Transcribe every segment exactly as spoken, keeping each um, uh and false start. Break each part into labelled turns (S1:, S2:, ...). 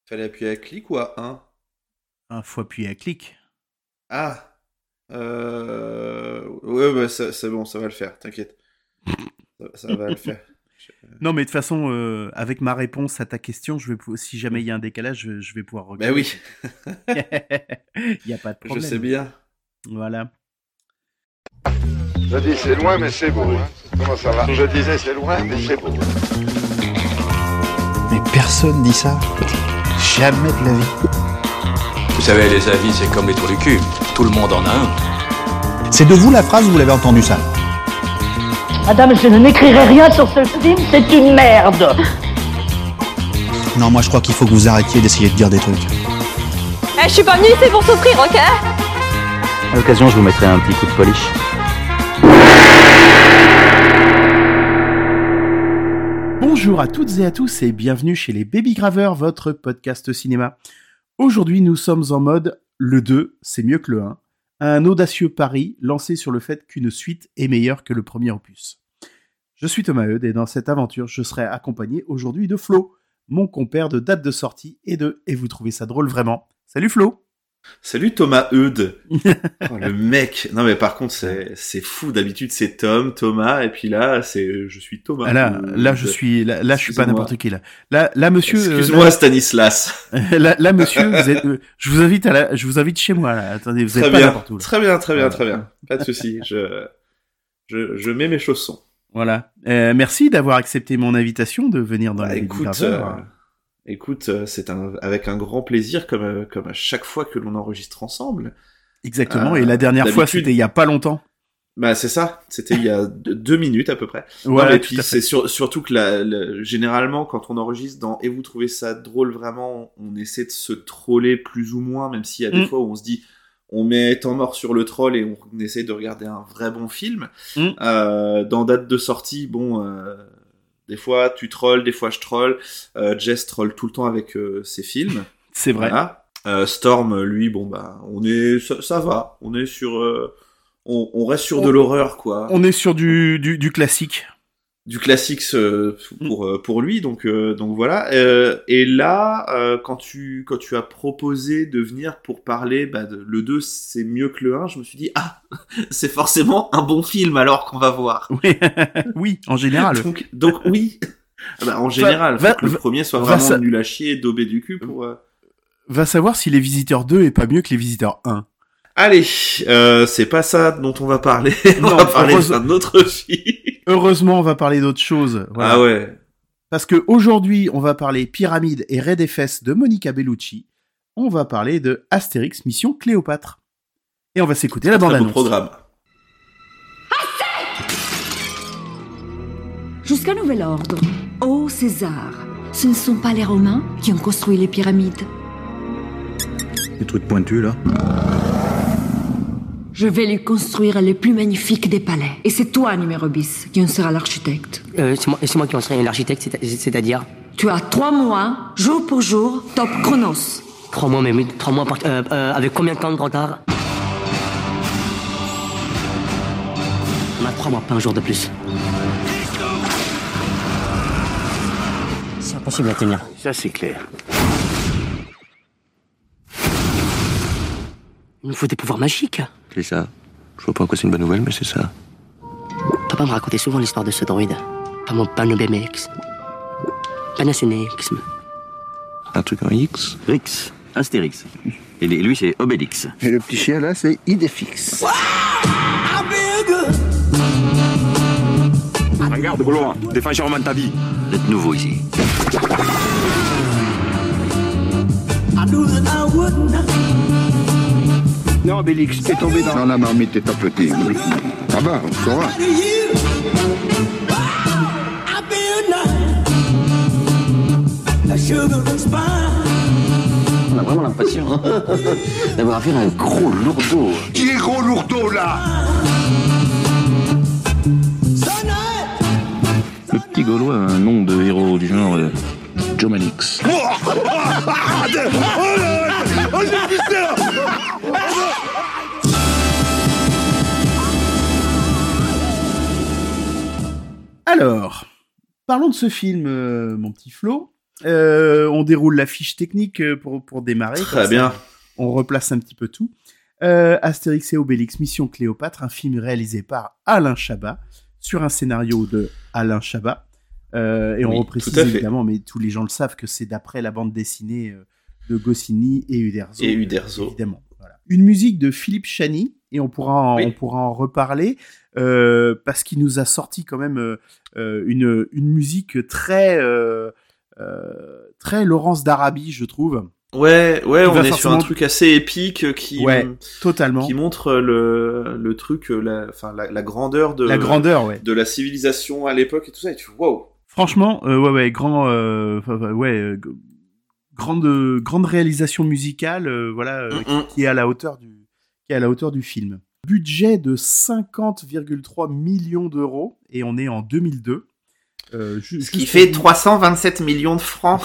S1: Fallait appuyer à clic ou à un?
S2: Un faut appuyer à clic.
S1: Ah euh... Ouais, bah, ça- c'est bon, ça va le faire, t'inquiète. Ça, ça va le faire. Je-
S2: Non, mais de toute façon, euh, avec ma réponse à ta question, je vais pou- si jamais il y a un décalage, je, je vais pouvoir
S1: Bah
S2: regarder.
S1: oui,
S2: Il n'y a pas de
S1: je
S2: problème.
S1: sais bien.
S2: Voilà.
S3: Je dis c'est loin mais c'est beau. Hein. Comment ça va? Je disais c'est loin mais c'est beau.
S4: Mais personne dit ça. Jamais de la vie.
S5: Vous savez, les avis, c'est comme les trous du cul. Tout le monde en a un.
S4: C'est de vous la phrase ou vous l'avez entendu ça?
S6: Madame, je n'écrirai rien sur ce film, c'est une merde.
S4: Non, moi je crois qu'il faut que vous arrêtiez d'essayer de dire des trucs.
S7: Eh, je suis pas venue ici pour souffrir, ok?
S8: À l'occasion, je vous mettrai un petit coup de polish.
S2: Bonjour à toutes et à tous et bienvenue chez les Baby Graveurs, votre podcast cinéma. Aujourd'hui, nous sommes en mode le deux, c'est mieux que le un. Un audacieux pari lancé sur le fait qu'une suite est meilleure que le premier opus. Je suis Thomas Eudes et dans cette aventure, je serai accompagné aujourd'hui de Flo, mon compère de date de sortie et de « Et vous trouvez ça drôle vraiment ?» Salut Flo.
S1: Salut Thomas Eudes. Oh, le mec. Non mais par contre c'est c'est fou. D'habitude c'est Tom, Thomas et puis là c'est je suis Thomas.
S2: Ah là, là je suis là, là je suis pas n'importe qui là. Là là monsieur.
S1: Excuse-moi
S2: euh, là,
S1: Stanislas.
S2: là, là monsieur, vous êtes, euh, je vous invite à la, je vous invite chez moi là. Attendez, vous êtes
S1: Très
S2: pas
S1: bien.
S2: n'importe où. Là.
S1: Très bien, très bien, très bien. Pas de souci. Je je je mets mes chaussons.
S2: Voilà. Euh, merci d'avoir accepté mon invitation de venir dans
S1: Bah,
S2: les
S1: écoute,
S2: Graveurs.
S1: euh, écoute, euh, c'est un avec un grand plaisir comme euh, comme à chaque fois que l'on enregistre ensemble.
S2: Exactement.
S1: euh,
S2: et la dernière fois,
S1: d'habitude-
S2: c'était il y a pas longtemps.
S1: Bah c'est ça. C'était il y a deux deux minutes à peu près.
S2: Voilà.
S1: Non, et
S2: tout
S1: puis
S2: à fait.
S1: c'est sur- surtout que la, la- généralement quand on enregistre dans Et vous trouvez ça drôle vraiment, on essaie de se troller plus ou moins, même s'il y a des
S2: Mm.
S1: fois où on se dit on met temps mort sur le troll et on essaie de regarder un vrai bon film.
S2: Mm.
S1: Euh, dans date de sortie, bon, euh, des fois tu trolls, des fois je troll. Euh, Jess troll tout le temps avec euh, ses films.
S2: C'est vrai.
S1: Voilà. Euh, Storm, lui, bon bah, on est, ça, ça va, on est sur, euh, on, on reste sur
S2: On-
S1: de l'horreur quoi.
S2: On est sur du du, du classique.
S1: Du classique euh, pour euh, pour lui, donc euh, donc voilà. Euh, et là, euh, quand tu quand tu as proposé de venir pour parler, bah, de, le deux c'est mieux que le un, je me suis dit ah, c'est forcément un bon film alors qu'on va voir.
S2: Oui. oui, en général.
S1: Donc donc oui. Ah bah, en général,
S2: va-
S1: faut que le
S2: va-
S1: premier soit
S2: va
S1: vraiment
S2: ça-
S1: nul à chier, daubé du cul pour. euh,
S2: Va savoir si Les Visiteurs deux est pas mieux que Les Visiteurs un.
S1: Allez, euh, c'est pas ça dont on va parler. on
S2: Non,
S1: va parler
S2: heureuse-
S1: d'un autre film.
S2: Heureusement, on va parler d'autre chose. Voilà.
S1: Ah ouais.
S2: Parce que aujourd'hui, on va parler Pyramide et Red F S de Monica Bellucci. On va parler de Astérix Mission Cléopâtre. Et on va s'écouter la
S1: Très beau
S2: bande-annonce.
S1: programme.
S9: Jusqu'à nouvel ordre. Ô César, ce ne sont pas les Romains qui ont construit les pyramides.
S4: Des trucs pointus là.
S9: Je vais lui construire les plus magnifiques des palais. Et c'est toi, numéro bis, qui en sera l'architecte.
S10: Euh, c'est moi, c'est moi qui en serai l'architecte, c'est- c'est-à-dire
S9: Tu as trois mois, jour pour jour, top chronos.
S10: trois mois, mais mais trois mois, par- euh, euh, avec combien de temps de retard? On a trois mois, pas un jour de plus. C'est impossible à tenir.
S8: Ça, c'est clair.
S10: Il nous faut des pouvoirs magiques.
S8: C'est ça. Je vois pas en quoi c'est une bonne nouvelle, mais c'est ça.
S10: Papa me racontait souvent l'histoire de ce droïde. Pas mon panobémex. Panacénexme.
S8: Un truc en X.
S11: Rix, Astérix. Et lui, lui, c'est Obélix.
S3: Et le petit chien là c'est Idéfix.
S11: Regarde, Gaulois, défends Jérôme de ta vie. Vous êtes nouveau ici.
S3: Non Obélix, t'es tombé dans la marmite et t'as pété. Ça va, on saura.
S11: On a vraiment l'impression hein, d'avoir affaire à un gros lourdeau.
S3: Qui est gros lourdeau là?
S8: Le petit Gaulois a un nom de héros du genre euh, Joe Manix.
S2: Alors, parlons de ce film, euh, mon petit Flo. Euh, on déroule la fiche technique pour, pour démarrer.
S1: Très bien.
S2: Ça, on replace un petit peu tout. Euh, Astérix et Obélix, Mission Cléopâtre, un film réalisé par Alain Chabat, sur un scénario de Alain Chabat. Euh, et on
S1: Oui,
S2: reprécise
S1: tout à fait.
S2: évidemment, mais tous les gens le savent, que c'est d'après la bande dessinée de Goscinny et Uderzo.
S1: Et Uderzo.
S2: Évidemment. Voilà. Une musique de Philippe Chani, et on pourra en,
S1: Oui.
S2: on pourra en reparler, euh, parce qu'il nous a sorti quand même euh, une, une musique très, euh, euh, très Laurence d'Arabie, je trouve.
S1: Ouais, ouais,
S2: Il
S1: on
S2: va
S1: est sur
S2: forcément-
S1: un truc assez épique qui,
S2: Ouais, totalement.
S1: qui montre le, le truc, la, enfin, la, la grandeur de,
S2: La grandeur, ouais.
S1: de la civilisation à l'époque et tout ça. Et tu fais, wow.
S2: Franchement, euh, ouais, ouais, grand, euh, enfin, enfin, ouais, euh, g- grande, euh, grande réalisation musicale, euh, voilà, euh,
S1: Mm-mm.
S2: qui, qui est à la hauteur du, qui est à la hauteur du film. Budget de cinquante virgule trois millions d'euros, et on est en deux mille deux. Euh, ju-
S1: Ce qui
S2: juste
S1: fait
S2: pour-
S1: trois cent vingt-sept millions de francs.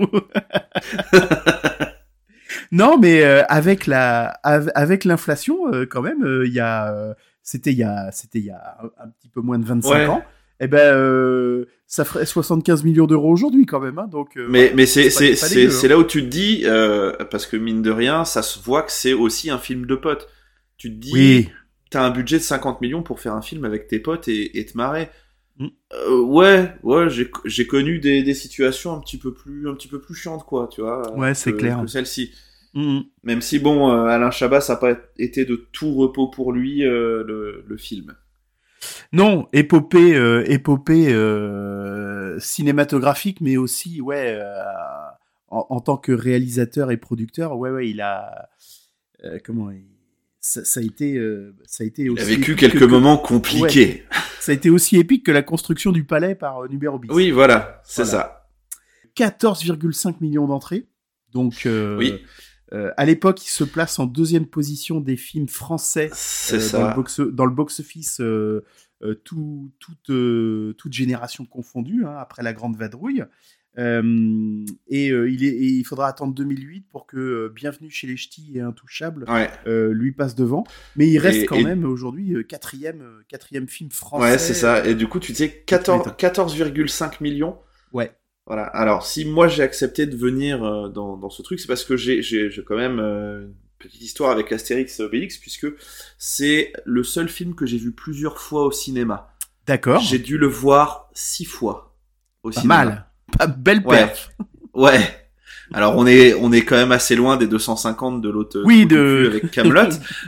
S2: Non, mais euh, avec la, av- avec l'inflation, euh, quand même, euh, il y a, euh, c'était il y a, c'était il y a un, un petit peu moins de vingt-cinq
S1: Ouais.
S2: ans. Eh ben, euh, ça ferait soixante-quinze millions d'euros aujourd'hui, quand même, hein, donc. euh,
S1: Mais, mais c'est,
S2: pas-
S1: c'est,
S2: pas
S1: c'est,
S2: dégueu,
S1: c'est
S2: hein.
S1: là où tu te dis, euh, parce que mine de rien, ça se voit que c'est aussi un film de potes. Tu te dis,
S2: Oui.
S1: t'as un budget de cinquante millions pour faire un film avec tes potes et, et te marrer.
S2: Mm.
S1: Euh, ouais, ouais, j'ai, j'ai connu des, des situations un petit peu plus, un petit peu plus chiantes, quoi, tu vois.
S2: Ouais, c'est
S1: que-
S2: clair.
S1: Que celle-ci.
S2: Mhm.
S1: Même si, bon, euh, Alain Chabat, ça n'a pas été de tout repos pour lui, euh, le, le film.
S2: Non, épopée, euh, épopée euh, cinématographique, mais aussi, ouais, euh, en, en tant que réalisateur et producteur, ouais, ouais, il a, euh, comment, il- ça, ça a été, euh, ça a été
S1: Il
S2: aussi
S1: a vécu
S2: épique
S1: quelques
S2: que-
S1: moments compliqués.
S2: Ouais, ça a été aussi épique que la construction du palais par euh, Numéro bis.
S1: Oui, voilà, c'est
S2: Voilà.
S1: ça.
S2: quatorze virgule cinq millions d'entrées. Donc, euh,
S1: Oui.
S2: euh, à l'époque, il se place en deuxième position des films français
S1: C'est
S2: euh,
S1: ça.
S2: dans le box, dans le box-office, euh, euh, tout, toute, euh, toute génération confondue, hein, après La Grande Vadrouille. Euh, et, euh, il est, et il faudra attendre deux mille huit pour que euh, Bienvenue chez les Ch'tis et Intouchable
S1: Ouais.
S2: euh, lui passe devant. Mais il reste
S1: Et-
S2: quand
S1: et-
S2: même aujourd'hui euh, quatrième, euh, quatrième film français.
S1: Ouais, c'est ça. Et du coup, tu disais quatorze,
S2: Putain.
S1: quatorze virgule cinq millions.
S2: Ouais.
S1: Voilà. Alors, si moi j'ai accepté de venir euh, dans, dans ce truc, c'est parce que j'ai, j'ai, j'ai quand même euh, une petite histoire avec Astérix et Obélix, puisque c'est le seul film que j'ai vu plusieurs fois au cinéma.
S2: D'accord.
S1: J'ai dû le voir six fois au
S2: Pas
S1: cinéma.
S2: mal. Pas belle
S1: Ouais.
S2: perf.
S1: Ouais. Alors on est on est quand même assez loin des deux cent cinquante de l'autre
S2: Oui,
S1: trou du
S2: de-
S1: cul avec Kaamelott.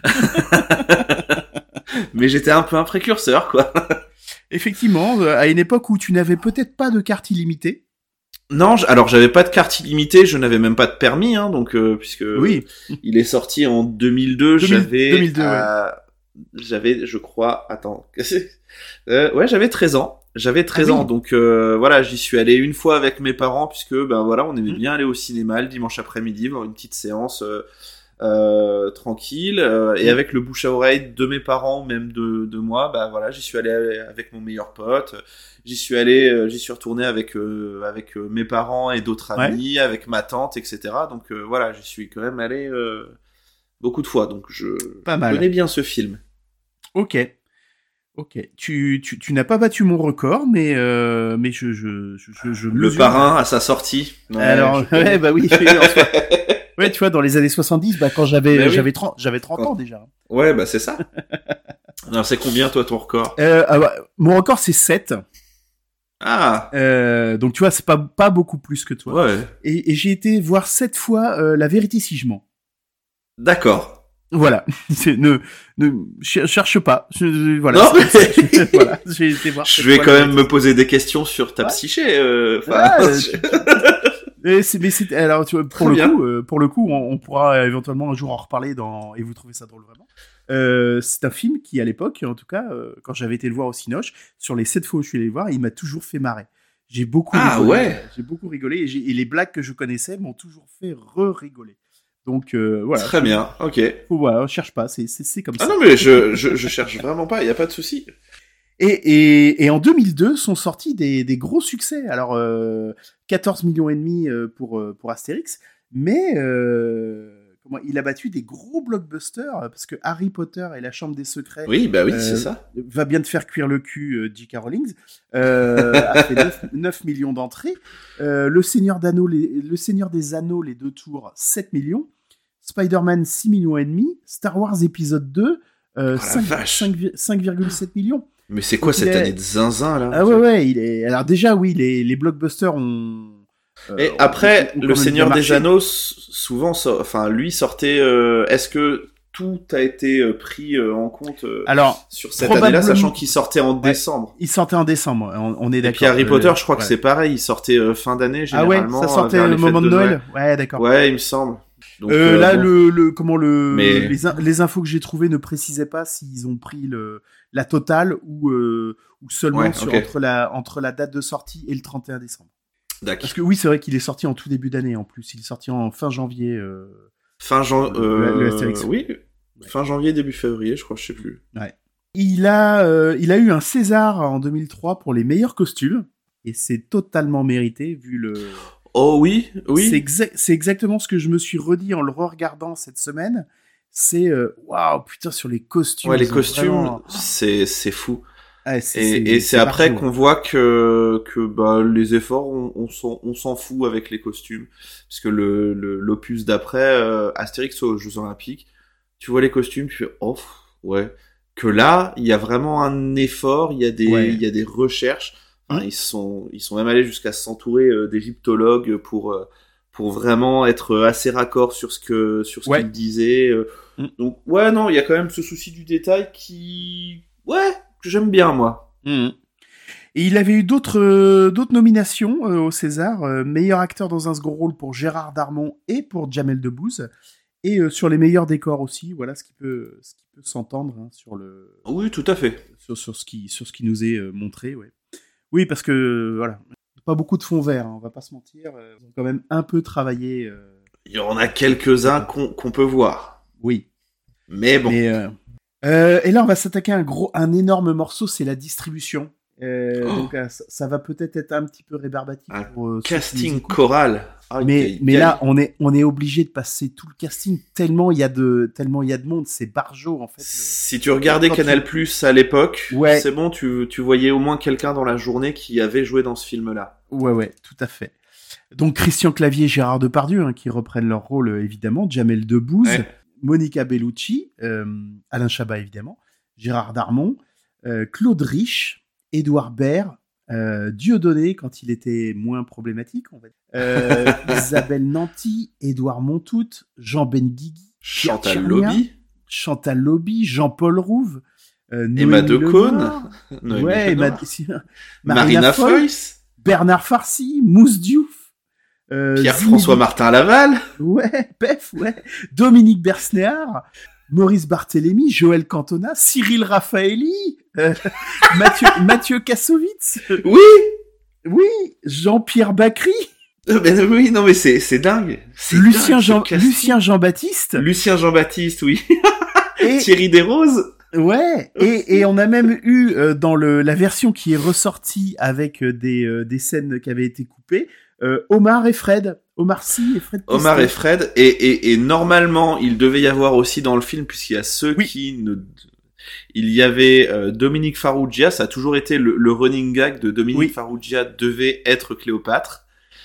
S1: Mais j'étais un peu un précurseur, quoi.
S2: Effectivement, euh, à une époque où tu n'avais peut-être pas de carte illimitée.
S1: Non, j- alors j'avais pas de carte illimitée, je n'avais même pas de permis, hein, donc euh, puisque
S2: Oui.
S1: il est sorti en deux mille deux,
S2: deux mille
S1: j'avais,
S2: deux mille deux,
S1: euh, j'avais, je crois, attends, euh, ouais, j'avais treize ans, j'avais treize
S2: Ah oui.
S1: ans, donc euh, voilà, j'y suis allé une fois avec mes parents puisque ben voilà, on aimait
S2: Mhm.
S1: bien aller au cinéma le dimanche après-midi, voir une petite séance euh, euh, tranquille, euh, et
S2: Mhm.
S1: avec le bouche à oreille de mes parents, même de, de moi, bah voilà, j'y suis allé avec mon meilleur pote. J'y suis allé, euh, j'y suis retourné avec euh, avec euh, mes parents et d'autres
S2: Ouais.
S1: amis, avec ma tante, et cetera. Donc euh, voilà, j'y suis quand même allé euh, beaucoup de fois. Donc je
S2: Pas mal.
S1: connais bien ce film.
S2: Ok. Ok. Tu, tu, tu n'as pas battu mon record, mais, euh, mais je, je, je, je, je
S1: Le
S2: mesure.
S1: parrain à sa sortie. Ouais,
S2: Alors,
S1: je connais.
S2: ouais, bah oui. en soi. Ouais, tu vois, dans les années soixante-dix, bah, quand j'avais,
S1: Bah oui.
S2: j'avais trente, j'avais trente
S1: Quand-
S2: ans déjà.
S1: Ouais, bah c'est ça. Alors c'est combien toi ton record?
S2: Euh, ah bah, mon record, c'est sept.
S1: Ah
S2: Euh, donc tu vois, c'est pas, pas beaucoup plus que toi.
S1: ouais,
S2: Et, et j'ai été voir sept fois euh, La Vérité si je mens.
S1: d'accord.
S2: Voilà. C'est- ne, ne cher- cherche pas. Je- voilà.
S1: Non,
S2: C'est-
S1: mais-
S2: c'est- voilà. J'ai été voir.
S1: Je
S2: sept
S1: vais
S2: fois
S1: quand
S2: La
S1: même
S2: Vérité.
S1: me poser des questions sur ta
S2: Ouais.
S1: psyché. Euh, enfin,
S2: Ouais, Mais c'est, mais c'est, alors, tu vois, pour
S1: Très
S2: le
S1: bien.
S2: coup, euh, pour le coup, on, on pourra éventuellement un jour en reparler dans, et vous trouvez ça drôle vraiment. Euh, c'est un film qui, à l'époque, en tout cas, euh, quand j'avais été le voir au Cinoche, sur les sept fois où je suis allé le voir, il m'a toujours fait marrer. J'ai beaucoup
S1: Ah,
S2: rigolé.
S1: ouais.
S2: J'ai beaucoup rigolé et, j'ai, et les blagues que je connaissais m'ont toujours fait re-rigoler. Donc, euh, voilà.
S1: Très bien, ok.
S2: Faut, voilà, cherche pas, c'est, c'est, c'est comme
S1: Ah
S2: ça.
S1: non mais je, je, je cherche vraiment pas, il y a pas de souci.
S2: Et, et, et en deux mille deux sont sortis des, des gros succès. Alors, euh, quatorze millions et demi euh, pour, euh, pour Astérix, mais euh, comment il a battu des gros blockbusters parce que Harry Potter et la Chambre des Secrets.
S1: Oui, bah oui,
S2: euh,
S1: c'est ça.
S2: Va bien te faire cuire le cul, euh, J K. Rowling. Euh, a fait neuf millions d'entrées. Euh, le Seigneur d'Anneaux, les, le Seigneur des Anneaux, les deux tours, sept millions. Spider-Man, six millions et demi. Star Wars épisode deux, euh,
S1: oh,
S2: cinq virgule sept millions.
S1: Mais c'est quoi Donc cette est... année de zinzin là?
S2: Ah ouais ouais, il est. Alors déjà oui, les, les blockbusters ont.
S1: Euh, Et après, on, on le Seigneur des Anneaux, souvent, so... enfin lui sortait. Euh... Est-ce que tout a été euh, pris euh, en compte euh,
S2: Alors,
S1: sur cette année-là, sachant qu'il sortait en ouais, décembre?
S2: Il sortait en décembre. On, on est d'accord.
S1: Et puis Harry Potter,
S2: euh,
S1: je crois ouais. que c'est pareil. Il sortait euh, fin d'année généralement.
S2: Ah ouais, ça sortait au moment de Noël. Noël. Ouais, d'accord.
S1: Ouais, il me semble.
S2: Donc, euh, euh, là, bon. le, le, comment le, Mais... les, in, les infos que j'ai trouvées ne précisaient pas s'ils ont pris le, la totale ou, euh, ou seulement ouais, sur, okay. entre, la, entre la date de sortie et le trente et un décembre.
S1: D'accord.
S2: Parce que oui, c'est vrai qu'il est sorti en tout début d'année en plus. Il est sorti en fin janvier. Euh,
S1: fin janvier. Euh, le, le Astérix. Oui, ouais. Fin janvier, début février, je crois, je sais plus.
S2: Ouais. Il a, euh, il a eu un César en deux mille trois pour les meilleurs costumes et c'est totalement mérité vu le.
S1: Oh oui, oui.
S2: C'est, exa- c'est exactement ce que je me suis redit en le re-regardant cette semaine. C'est waouh, wow, putain, sur les costumes.
S1: Ouais, les costumes, vraiment... c'est c'est fou.
S2: Ah, c'est,
S1: et
S2: c'est,
S1: et c'est, c'est après
S2: partout,
S1: qu'on voit que que bah les efforts, on, on s'en on s'en fout avec les costumes, parce que le, le l'opus d'après, euh, Astérix aux Jeux Olympiques, tu vois les costumes, tu fais oh ouais. Que là, il y a vraiment un effort, il y a des ouais. il y a des recherches. Enfin, ils sont, ils sont même allés jusqu'à s'entourer euh, d'égyptologues pour, euh, pour vraiment être assez raccord sur ce que, sur ce ouais. qu'ils disaient. Euh. Mm. Donc, ouais, non, il y a quand même ce souci du détail qui, ouais, que j'aime bien, moi.
S2: Mm. Et il avait eu d'autres, euh, d'autres nominations euh, au César. Euh, meilleur acteur dans un second rôle pour Gérard Darmon et pour Jamel Debbouze. Et euh, sur les meilleurs décors aussi, voilà ce qui peut, ce qui peut s'entendre hein, sur le.
S1: Oui, tout à fait.
S2: Sur, sur ce qui, sur ce qui nous est euh, montré, ouais. Oui, parce que, voilà, pas beaucoup de fonds verts, hein, on va pas se mentir. Euh, ils ont quand même un peu travaillé. Euh...
S1: Il y en a quelques-uns qu'on, qu'on peut voir.
S2: Oui.
S1: Mais bon.
S2: Mais, euh... Euh, et là, on va s'attaquer à un gros, un énorme morceau, c'est la distribution. Euh, oh. Donc, ça, ça va peut-être être un petit peu rébarbatif.
S1: Un
S2: pour, euh,
S1: casting choral.
S2: Ah, mais y, mais y a... là, on est, on est obligé de passer tout le casting tellement il y a de, tellement il y a de monde. C'est Barjo, en fait. Le...
S1: Si tu regardais Canal Plus à l'époque, ouais. c'est bon, tu, tu voyais au moins quelqu'un dans la journée qui avait joué dans ce film-là.
S2: Ouais, ouais, tout à fait. Donc, Christian Clavier et Gérard Depardieu, hein, qui reprennent leur rôle, évidemment. Jamel Debbouze, ouais. Monica Bellucci, euh, Alain Chabat, évidemment. Gérard Darmon, euh, Claude Rich, Édouard Baird, Euh, Dieudonné quand il était moins problématique, on va dire. Euh, Isabelle Nanty, Édouard Montout, Jean Benguigui,
S1: Chantal Lobby,
S2: Chantal Lobby, Jean-Paul Rouve, euh,
S1: Emma Decaune,
S2: ouais, Emma...
S1: Marina Foïs,
S2: Bernard Farcy, Mousse Diouf,
S1: euh, Pierre-François Martin Laval,
S2: ouais, Pef, ouais, Dominique Bersnéard, Maurice Barthélémy, Joël Cantona, Cyril Raffaelli, euh, Mathieu, Mathieu Kassovitz.
S1: Oui!
S2: Oui! Jean-Pierre Bacry.
S1: Euh, ben, oui, non, mais c'est, c'est dingue. C'est
S2: Lucien
S1: dingue,
S2: Jean, Lucien Jean-Baptiste.
S1: Lucien Jean-Baptiste, oui.
S2: Et,
S1: Thierry Desroses.
S2: Ouais. Et, et on a même eu, euh, dans le, la version qui est ressortie avec euh, des, euh, des scènes qui avaient été coupées, euh, Omar et Fred. Omar Sy et Fred Teston.
S1: Omar et Fred, et, et, et normalement, il devait y avoir aussi dans le film, puisqu'il y a ceux oui. qui ne... Il y avait euh, Dominique Farrugia, ça a toujours été le, le running gag de Dominique oui. Farrugia devait être Cléopâtre.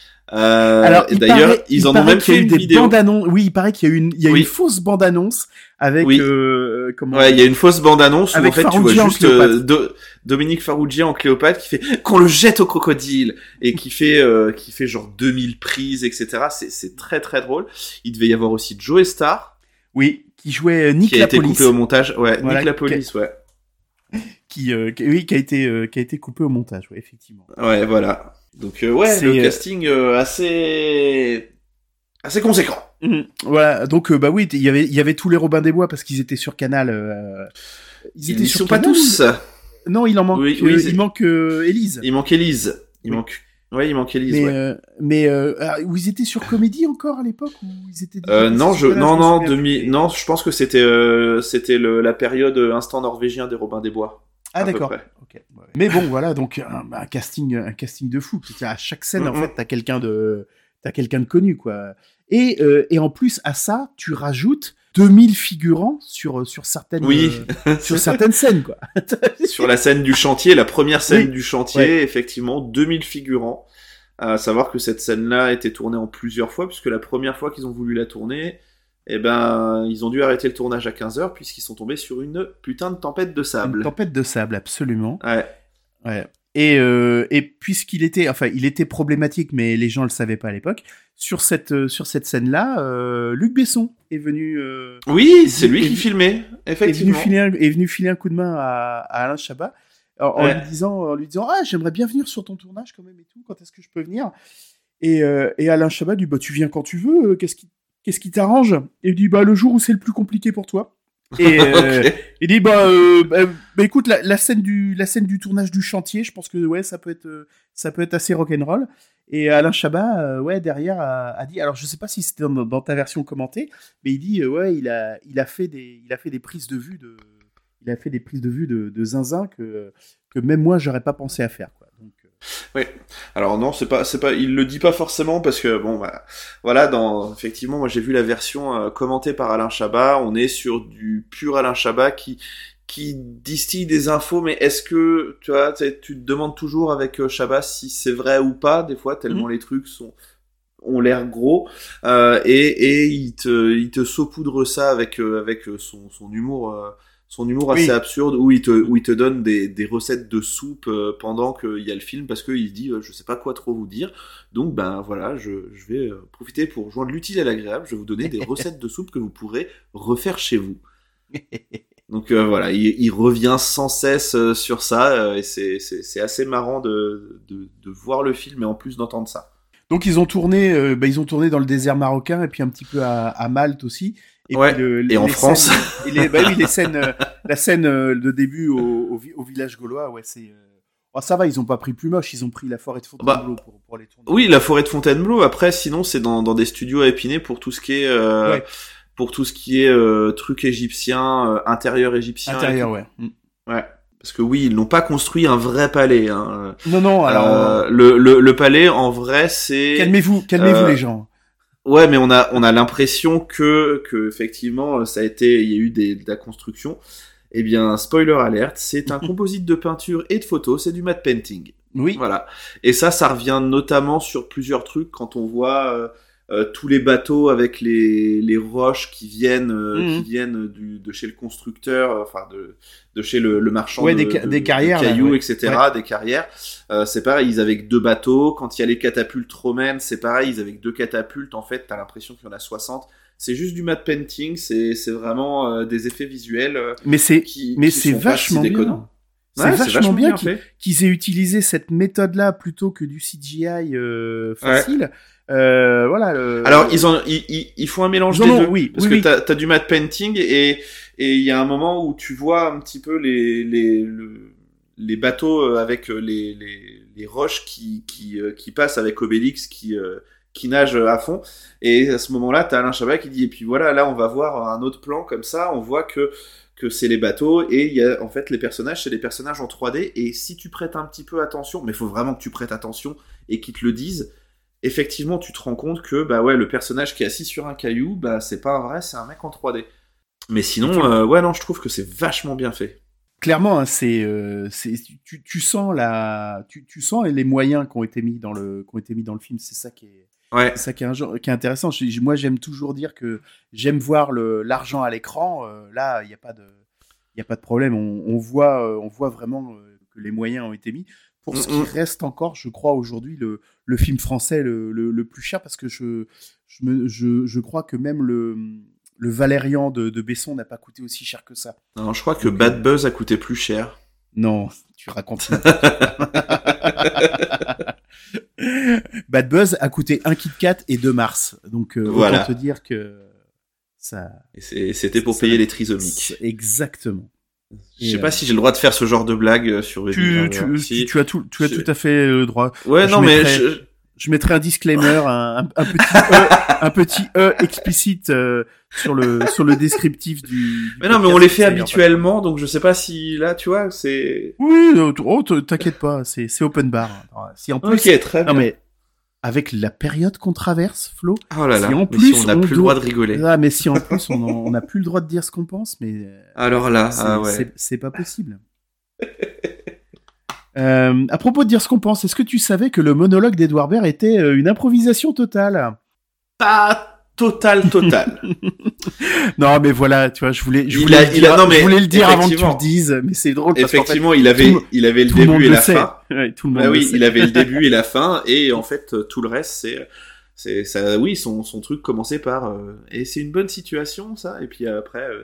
S1: Euh,
S2: Alors, il
S1: d'ailleurs,
S2: paraît,
S1: ils
S2: il
S1: en ont même fait une
S2: des
S1: vidéo.
S2: Bandes-annonces. Oui, il paraît qu'il y a une, il y a
S1: oui.
S2: une fausse bande-annonce avec,
S1: oui.
S2: euh, comment
S1: ouais, il y a une fausse bande-annonce où en fait
S2: Farrugia
S1: tu vois juste euh, Do- Dominique Farrugia en Cléopâtre qui fait qu'on le jette au crocodile et qui fait, euh, qui fait genre deux mille prises, et cetera. C'est, c'est très très drôle. Il devait y avoir aussi Joe Star.
S2: Oui, qui jouait Nick
S1: qui
S2: la
S1: a été
S2: police.
S1: coupé au montage. Ouais,
S2: voilà,
S1: Nick la police, ouais.
S2: Qui, euh, qui, oui, qui a été, euh, qui a été coupé au montage, ouais, effectivement.
S1: Ouais, voilà. Donc euh, ouais, c'est, le casting euh, assez assez conséquent.
S2: Mmh, voilà, donc euh, bah oui, il y avait il y avait tous les Robins des Bois parce qu'ils étaient sur Canal. Euh,
S1: ils, ils étaient sur sont Canal, pas tous.
S2: Ou... Non, il en manque. Oui, oui, euh, il manque euh, Élise.
S1: Il manque Élise. Il oui. manque. Ouais, il manque Élise.
S2: Mais
S1: ouais.
S2: euh, mais euh, où ils étaient sur Comédie encore à l'époque ou ils étaient.
S1: Euh, non, je non non demi non, je pense que c'était euh, c'était le, la période instant norvégien des Robins des Bois.
S2: Ah d'accord. Okay. Ouais. Mais bon voilà donc un, un casting un casting de fou. C'est-à-dire à chaque scène mm-hmm. en fait t'as quelqu'un de t'as quelqu'un de connu, quoi. Et, euh, et en plus, à ça, tu rajoutes deux mille figurants sur, sur, certaines,
S1: oui.
S2: euh, sur certaines scènes, quoi.
S1: Sur la scène du chantier, la première scène
S2: oui.
S1: du chantier, ouais. Effectivement, deux mille figurants. À savoir que cette scène-là a été tournée en plusieurs fois, puisque la première fois qu'ils ont voulu la tourner, eh ben, ils ont dû arrêter le tournage à quinze heures, puisqu'ils sont tombés sur une putain de tempête de sable.
S2: Une tempête de sable, absolument.
S1: Ouais.
S2: Ouais. Et, euh, et puisqu'il était, enfin, il était problématique, mais les gens le savaient pas à l'époque. Sur cette, euh, sur cette scène-là, euh, Luc Besson est venu. Euh,
S1: oui, c'est lui qui filmait, effectivement.
S2: Est venu filer un, est venu filer un coup de main à, à Alain Chabat en, ouais. en lui disant, en lui disant, ah, j'aimerais bien venir sur ton tournage quand même et tout. Quand est-ce que je peux venir? Et, euh, et Alain Chabat dit, bah, tu viens quand tu veux. Qu'est-ce qui, qu'est-ce qui t'arrange? Et il dit, bah, le jour où c'est le plus compliqué pour toi. Et euh, okay. Il dit bah, euh, bah, bah écoute la, la scène du la scène du tournage du chantier, je pense que ouais ça peut être euh, ça peut être assez rock'n'roll. Et Alain Chabat euh, ouais derrière a, a dit, alors je sais pas si c'était dans, dans ta version commentée, mais il dit euh, ouais il a il a fait des il a fait des prises de vue de il a fait des prises de vue de, de zinzin que que même moi j'aurais pas pensé à faire, quoi. Donc
S1: oui. Alors non, c'est pas, c'est pas, il le dit pas forcément parce que bon, bah, voilà, dans, effectivement, moi j'ai vu la version euh, commentée par Alain Chabat. On est sur du pur Alain Chabat qui, qui distille des infos. Mais est-ce que, tu vois, tu te demandes toujours avec euh, Chabat si c'est vrai ou pas des fois tellement mmh. les trucs sont ont l'air gros euh, et et il te il te saupoudre ça avec euh, avec son son humour. Euh, Son humour assez oui. absurde où il te où il te donne des des recettes de soupe euh, pendant qu'il y a le film parce que il dit euh, je sais pas quoi trop vous dire, donc ben voilà je je vais euh, profiter pour joindre l'utile à l'agréable, je vais vous donner des recettes de soupe que vous pourrez refaire chez vous. Donc euh, voilà, il, il revient sans cesse euh, sur ça euh, et c'est c'est c'est assez marrant de de de voir le film et en plus d'entendre ça.
S2: Donc ils ont tourné euh, bah, ils ont tourné dans le désert marocain et puis un petit peu à à Malte aussi.
S1: Et, ouais, puis le, et en France.
S2: Scènes, et les, bah oui, les scènes, euh, la scène euh, de début au, au, au village gaulois, ouais, c'est. Euh... Oh, ça va, ils ont pas pris plus moche, ils ont pris la forêt de Fontainebleau bah, pour, pour les tourner.
S1: Oui, la forêt de Fontainebleau. Après, sinon, c'est dans, dans des studios à Épinay pour tout ce qui est, euh, ouais. pour tout ce qui est euh, truc égyptien, euh, intérieur égyptien.
S2: Intérieur, ouais.
S1: Ouais. Parce que oui, ils n'ont pas construit un vrai palais. Hein.
S2: Non, non. Alors,
S1: euh, le, le, le palais, en vrai, c'est.
S2: Calmez-vous, calmez-vous euh... les gens.
S1: Ouais, mais on a on a l'impression que que effectivement ça a été, il y a eu des de la construction. Eh bien, spoiler alert, c'est un composite de peinture et de photos, c'est du matte painting.
S2: Oui.
S1: Voilà. Et ça, ça revient notamment sur plusieurs trucs quand on voit euh, euh, tous les bateaux avec les les roches qui viennent euh, mmh. qui viennent du de chez le constructeur, euh, enfin de de chez le, le marchand
S2: ouais,
S1: de,
S2: des, ca-
S1: de,
S2: des carrières,
S1: de cailloux,
S2: là, ouais.
S1: et cetera. Ouais. Des carrières. Euh, c'est pareil, ils avaient que deux bateaux. Quand il y a les catapultes romaines, c'est pareil, ils avaient que deux catapultes. En fait, t'as l'impression qu'il y en a soixante. C'est juste du matte painting, c'est c'est vraiment euh, des effets visuels. Euh,
S2: mais c'est
S1: qui,
S2: mais
S1: qui
S2: c'est vachement bien. C'est, ouais, vachement c'est vachement bien, bien qu'ils, qu'ils aient utilisé cette méthode-là plutôt que du C G I euh, facile. Ouais. Euh, voilà. Euh,
S1: Alors ils ont ils, ils, ils font un mélange
S2: non,
S1: des
S2: non,
S1: deux,
S2: oui,
S1: parce
S2: oui,
S1: que
S2: oui.
S1: t'as t'as du matte painting et et il y a un moment où tu vois un petit peu les les le, les bateaux avec les les les roches qui qui qui passent avec Obélix qui euh, qui nage à fond, et à ce moment-là t'as Alain Chabat qui dit et puis voilà, là on va voir un autre plan comme ça, on voit que que c'est les bateaux, et il y a en fait les personnages, c'est des personnages en trois D, et si tu prêtes un petit peu attention, mais il faut vraiment que tu prêtes attention et qu'ils te le disent, effectivement tu te rends compte que bah ouais, le personnage qui est assis sur un caillou, bah c'est pas un vrai, c'est un mec en trois D. Mais sinon euh, ouais non, je trouve que c'est vachement bien fait.
S2: Clairement, hein, c'est, euh, c'est tu, tu sens la, tu, tu sens les moyens qui ont été mis dans le, qui ont été mis dans le film. C'est ça qui est,
S1: ouais.
S2: c'est ça qui est, un genre, qui est intéressant. Je, moi, j'aime toujours dire que j'aime voir le, l'argent à l'écran. Euh, là, il y a pas de, il y a pas de problème. On, on voit, euh, on voit vraiment euh, que les moyens ont été mis. Pour ce qui reste encore, je crois aujourd'hui le, le film français le, le, le plus cher, parce que je, je me, je, je crois que même le Le Valérian de, de Besson n'a pas coûté aussi cher que ça.
S1: Non, je crois que Donc, Bad Buzz a coûté plus cher.
S2: Non, tu racontes. Bad Buzz a coûté un Kit Kat et deux Mars. Donc, euh,
S1: voilà.
S2: Autant te dire que ça.
S1: Et c'est, c'était pour ça, payer les trisomiques.
S2: Exactement.
S1: Je sais euh... pas si j'ai le droit de faire ce genre de blague sur les.
S2: Tu, tu, si... tu as tout, tu as je... tout à fait le droit.
S1: Ouais,
S2: je
S1: non,
S2: mettrais...
S1: mais. Je...
S2: Je mettrai un disclaimer, un, un, un petit e, un petit e explicite euh, sur le sur le descriptif du. du
S1: mais non, mais on les fait habituellement, donc je sais pas si là, tu vois, c'est.
S2: Oui, oh, t'inquiète pas, c'est c'est open bar. Si en plus.
S1: Ok, très bien.
S2: Non mais avec la période qu'on traverse, Flo.
S1: Oh là là,
S2: si en
S1: mais
S2: plus,
S1: si on n'a plus doit... le droit de rigoler.
S2: Ah, mais si en plus on en- on n'a plus le droit de dire ce qu'on pense, mais
S1: Alors là,
S2: c'est,
S1: ah ouais.
S2: c'est, c'est pas possible. Euh, à propos de dire ce qu'on pense, est-ce que tu savais que le monologue d'Edouard Baird était euh, une improvisation totale?
S1: Pas total, total.
S2: Non, mais voilà, tu vois, je voulais, je
S1: Il
S2: voulais,
S1: a-
S2: le,
S1: il
S2: dire,
S1: a- non, mais
S2: je voulais le dire avant que tu
S1: effectivement.
S2: le dises, mais c'est drôle parce
S1: Effectivement,
S2: qu'en fait,
S1: il avait,
S2: tout,
S1: il avait le
S2: tout le monde
S1: début et
S2: le
S1: la
S2: sait.
S1: fin.
S2: Ouais, tout le monde
S1: Bah
S2: le
S1: oui,
S2: sait.
S1: il avait le début et la fin, et en fait, euh, tout le reste, c'est, c'est, ça, oui, son, son truc commençait par, euh, et c'est une bonne situation, ça, et puis après, euh,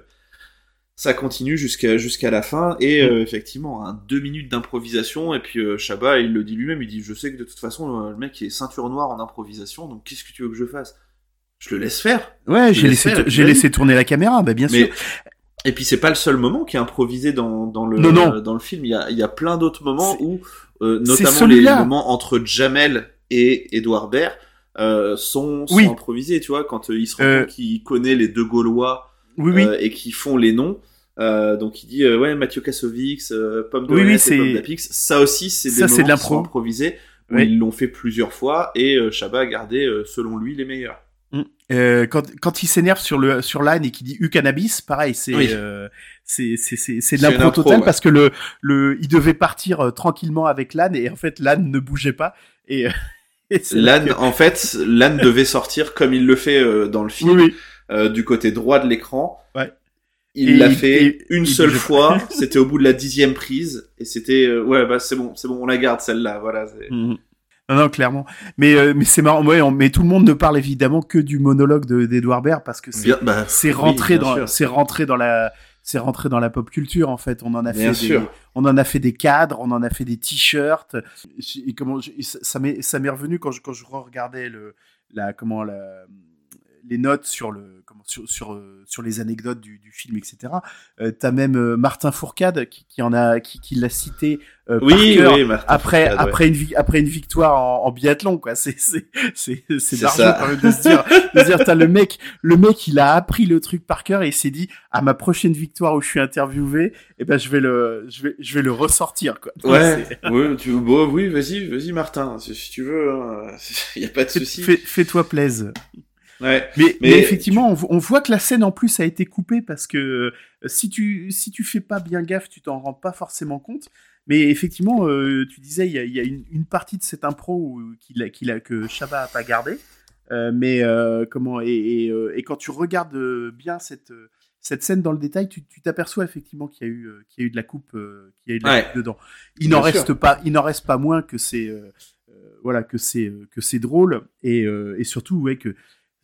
S1: ça continue jusqu'à, jusqu'à la fin, et euh, effectivement, un deux minutes d'improvisation, et puis euh, Chabat, il le dit lui-même, il dit, je sais que de toute façon, euh, le mec est ceinture noire en improvisation, donc qu'est-ce que tu veux que je fasse? Je le laisse faire.
S2: Ouais,
S1: Je
S2: j'ai
S1: le
S2: laissé,
S1: laisse faire,
S2: j'ai
S1: vas-y.
S2: laissé tourner la caméra, bah bien
S1: Mais-
S2: sûr.
S1: Et puis c'est pas le seul moment qui est improvisé dans, dans le
S2: Non, non.
S1: dans le film. Il y a il y a plein d'autres moments
S2: C'est-
S1: où euh,
S2: c'est
S1: notamment les
S2: celui-là.
S1: moments entre Jamel et Edouard Baird euh, sont, sont
S2: Oui.
S1: improvisés. Tu vois, quand euh, il se rend
S2: Euh.
S1: compte qu'il connaît les deux Gaulois
S2: Oui, oui.
S1: euh, et qui font les noms. Euh, donc il dit euh, ouais Mathieu Kassovix, euh, Pomme de
S2: Oui, oui,
S1: Rennes et
S2: c'est-
S1: Pomme d'Apix. Ça aussi c'est
S2: Ça,
S1: des
S2: c'est de
S1: moments qui sont
S2: l'impro.
S1: improvisés où
S2: Oui.
S1: ils l'ont fait plusieurs fois et euh, Chabat a gardé euh, selon lui les meilleurs.
S2: Mm. Euh, quand, quand il s'énerve sur le sur l'âne et qu'il dit U cannabis, pareil, c'est
S1: Oui.
S2: euh, c'est c'est c'est c'est de
S1: C'est une
S2: l'impro
S1: impro,
S2: totale
S1: ouais.
S2: parce que le le il devait partir euh, tranquillement avec l'âne et en fait l'âne ne bougeait pas et, euh, et c'est là
S1: L'âne,
S2: que-
S1: en fait, l'âne devait sortir comme il le fait euh, dans le film,
S2: Oui, oui.
S1: euh, du côté droit de l'écran.
S2: Ouais.
S1: Il
S2: Et
S1: l'a
S2: il-
S1: fait
S2: et-
S1: une
S2: il
S1: seule
S2: bougeait
S1: fois. C'était au bout de la dixième prise et c'était euh, ouais bah c'est bon, c'est bon, on la garde celle-là. Voilà. c'est-
S2: Mhm. Non, non, clairement. Mais, euh, mais c'est marrant. Ouais, on- mais tout le monde ne parle évidemment que du monologue de, d'Edouard Baird parce que c'est,
S1: Bien, bah,
S2: c'est
S1: oui,
S2: rentré
S1: bien
S2: dans,
S1: sûr.
S2: c'est rentré dans la, c'est rentré dans la pop culture en fait. On en a
S1: Bien
S2: fait
S1: sûr.
S2: des, on en a fait des cadres, on en a fait des t-shirts. Et comment, je- ça ça m'est, ça m'est revenu quand je, quand je regardais le, la, comment la, les notes sur le, comment, sur, sur, euh, sur les anecdotes du, du film, et cetera. Euh, t'as même euh, Martin Fourcade qui, qui en a, qui, qui l'a cité euh, par
S1: Oui,
S2: cœur
S1: oui, Martin
S2: après,
S1: Fourcade, ouais.
S2: après une vi- après une victoire en, en biathlon, quoi. C'est, c'est, c'est, c'est
S1: C'est
S2: barjot
S1: ça.
S2: quand même de se dire, de se dire, t'as le mec, le mec, il a appris le truc par cœur et il s'est dit, à ma prochaine victoire où je suis interviewé, eh ben, je vais le, je vais, je vais le ressortir, quoi. Donc,
S1: Ouais.
S2: c'est-
S1: ouais tu, bon, oui, vas-y, vas-y, Martin, si, si tu veux. Il y a pas de
S2: fais-
S1: souci.
S2: fais- Fais-toi plaisir.
S1: Ouais.
S2: Mais, mais,
S1: Mais
S2: effectivement, on, vo- on voit que la scène en plus a été coupée parce que euh, si tu si tu fais pas bien gaffe, tu t'en rends pas forcément compte. Mais effectivement, euh, tu disais il y a, il y a une, une partie de cette impro où- qu'il a, qu'il a que Chabat a pas gardé. Euh, mais euh, comment et, et, euh, et quand tu regardes euh, bien cette euh, cette scène dans le détail, tu tu t'aperçois effectivement qu'il y a eu euh, qu'il y a eu de la coupe, euh, qu'il y a eu de la
S1: Ouais.
S2: coupe dedans. Il
S1: Bien
S2: n'en reste
S1: sûr.
S2: pas il n'en reste pas moins que c'est euh, euh, voilà que c'est euh, que c'est drôle et euh, et surtout ouais que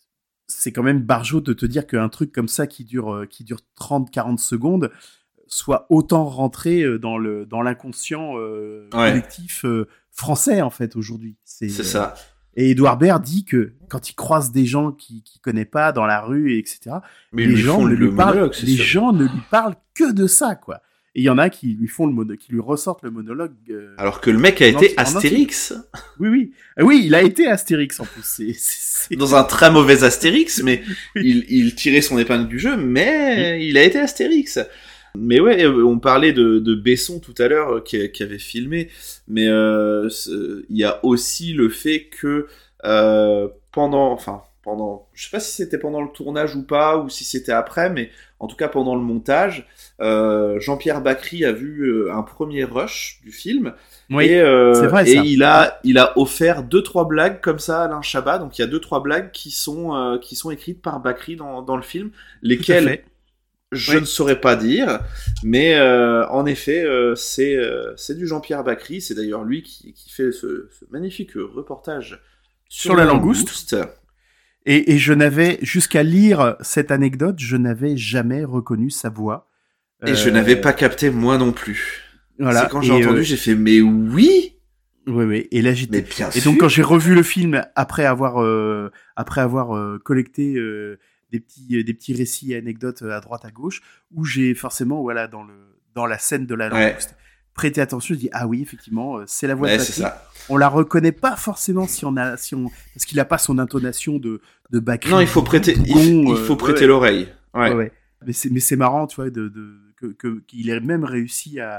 S2: c'est quand même barjot de te dire qu'un truc comme ça qui dure euh, qui dure trente quarante secondes soit autant rentré euh, dans le dans l'inconscient euh,
S1: Ouais.
S2: collectif euh, français en fait aujourd'hui. C'est
S1: C'est
S2: euh,
S1: ça.
S2: Et Edouard Baird dit que quand il croise des gens qui qui connaît pas dans la rue et etc.
S1: Mais ils
S2: les
S1: lui
S2: gens
S1: font
S2: ne
S1: le
S2: lui parlent
S1: monologue, c'est
S2: les
S1: sûr.
S2: gens ne lui parlent que de ça quoi. Et il y en a qui lui font le mono, qui lui ressortent le monologue. euh,
S1: Alors que le mec a
S2: en
S1: été
S2: entier- en
S1: Astérix.
S2: Oui oui Ah oui il a été Astérix en plus. C'est, c'est, c'est-
S1: Dans un très mauvais Astérix, mais il, il tirait son épingle du jeu, mais il a été Astérix. Mais ouais, euh, on parlait de, de Besson tout à l'heure, euh, qui, qui avait filmé, mais euh, ce- il y a aussi le fait que euh, pendant, enfin pendant, je sais pas si c'était pendant le tournage ou pas, ou si c'était après, mais en tout cas pendant le montage, euh, Jean-Pierre Bacry a vu euh, un premier rush du film.
S2: Oui,
S1: et euh,
S2: c'est vrai,
S1: et
S2: ça.
S1: il a il a offert deux trois blagues comme ça à Alain Chabat, donc il y a deux trois blagues qui sont euh, qui sont écrites par Bacry dans dans le film,
S2: Tout à
S1: lesquelles
S2: fait.
S1: je
S2: Oui.
S1: ne saurais pas dire, mais euh, en effet euh, c'est euh, c'est du Jean-Pierre Bacry, c'est d'ailleurs lui qui qui fait ce, ce magnifique reportage sur,
S2: Sur la langouste. Et, et je n'avais, jusqu'à lire cette anecdote, je n'avais jamais reconnu sa voix.
S1: Et
S2: Euh,
S1: je n'avais pas capté moi non plus.
S2: Voilà.
S1: C'est quand j'ai
S2: Et,
S1: entendu,
S2: euh,
S1: j'ai fait mais oui.
S2: Oui, oui. Et là, j'étais.
S1: Mais bien
S2: Et
S1: sûr.
S2: donc, quand j'ai revu le film après avoir, euh, après avoir euh, collecté euh, des petits, euh, des petits récits et anecdotes à droite à gauche, où j'ai forcément, voilà, dans le, dans la scène de la
S1: Ouais.
S2: langouste, prêté attention, je dis ah oui, effectivement, euh, c'est la voix
S1: Ouais,
S2: de
S1: c'est
S2: Bacry.
S1: ça.
S2: On la reconnaît pas forcément si on a, si on, parce qu'il a pas son intonation de, de Bacry.
S1: Non, il faut prêter, il,
S2: Bougon,
S1: il faut
S2: euh,
S1: prêter
S2: ouais.
S1: l'oreille. Ouais.
S2: Ouais, ouais. Mais c'est, mais c'est marrant, tu vois, de, de, que, que, qu'il ait même réussi à,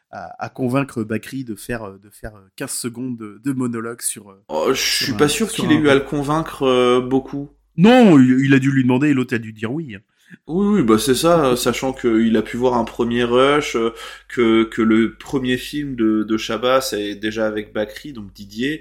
S2: à, à convaincre Bakri de faire de faire quinze secondes de, de monologue sur.
S1: Oh, je suis
S2: sur
S1: pas
S2: un,
S1: sûr
S2: sur
S1: qu'il ait
S2: un...
S1: eu à le convaincre euh, beaucoup.
S2: Non, il, il a dû lui demander et l'autre a dû dire oui.
S1: Oui, oui, bah c'est ça, sachant qu'il a pu voir un premier rush, euh, que que le premier film de de Chabat c'est déjà avec Bakri, donc Didier,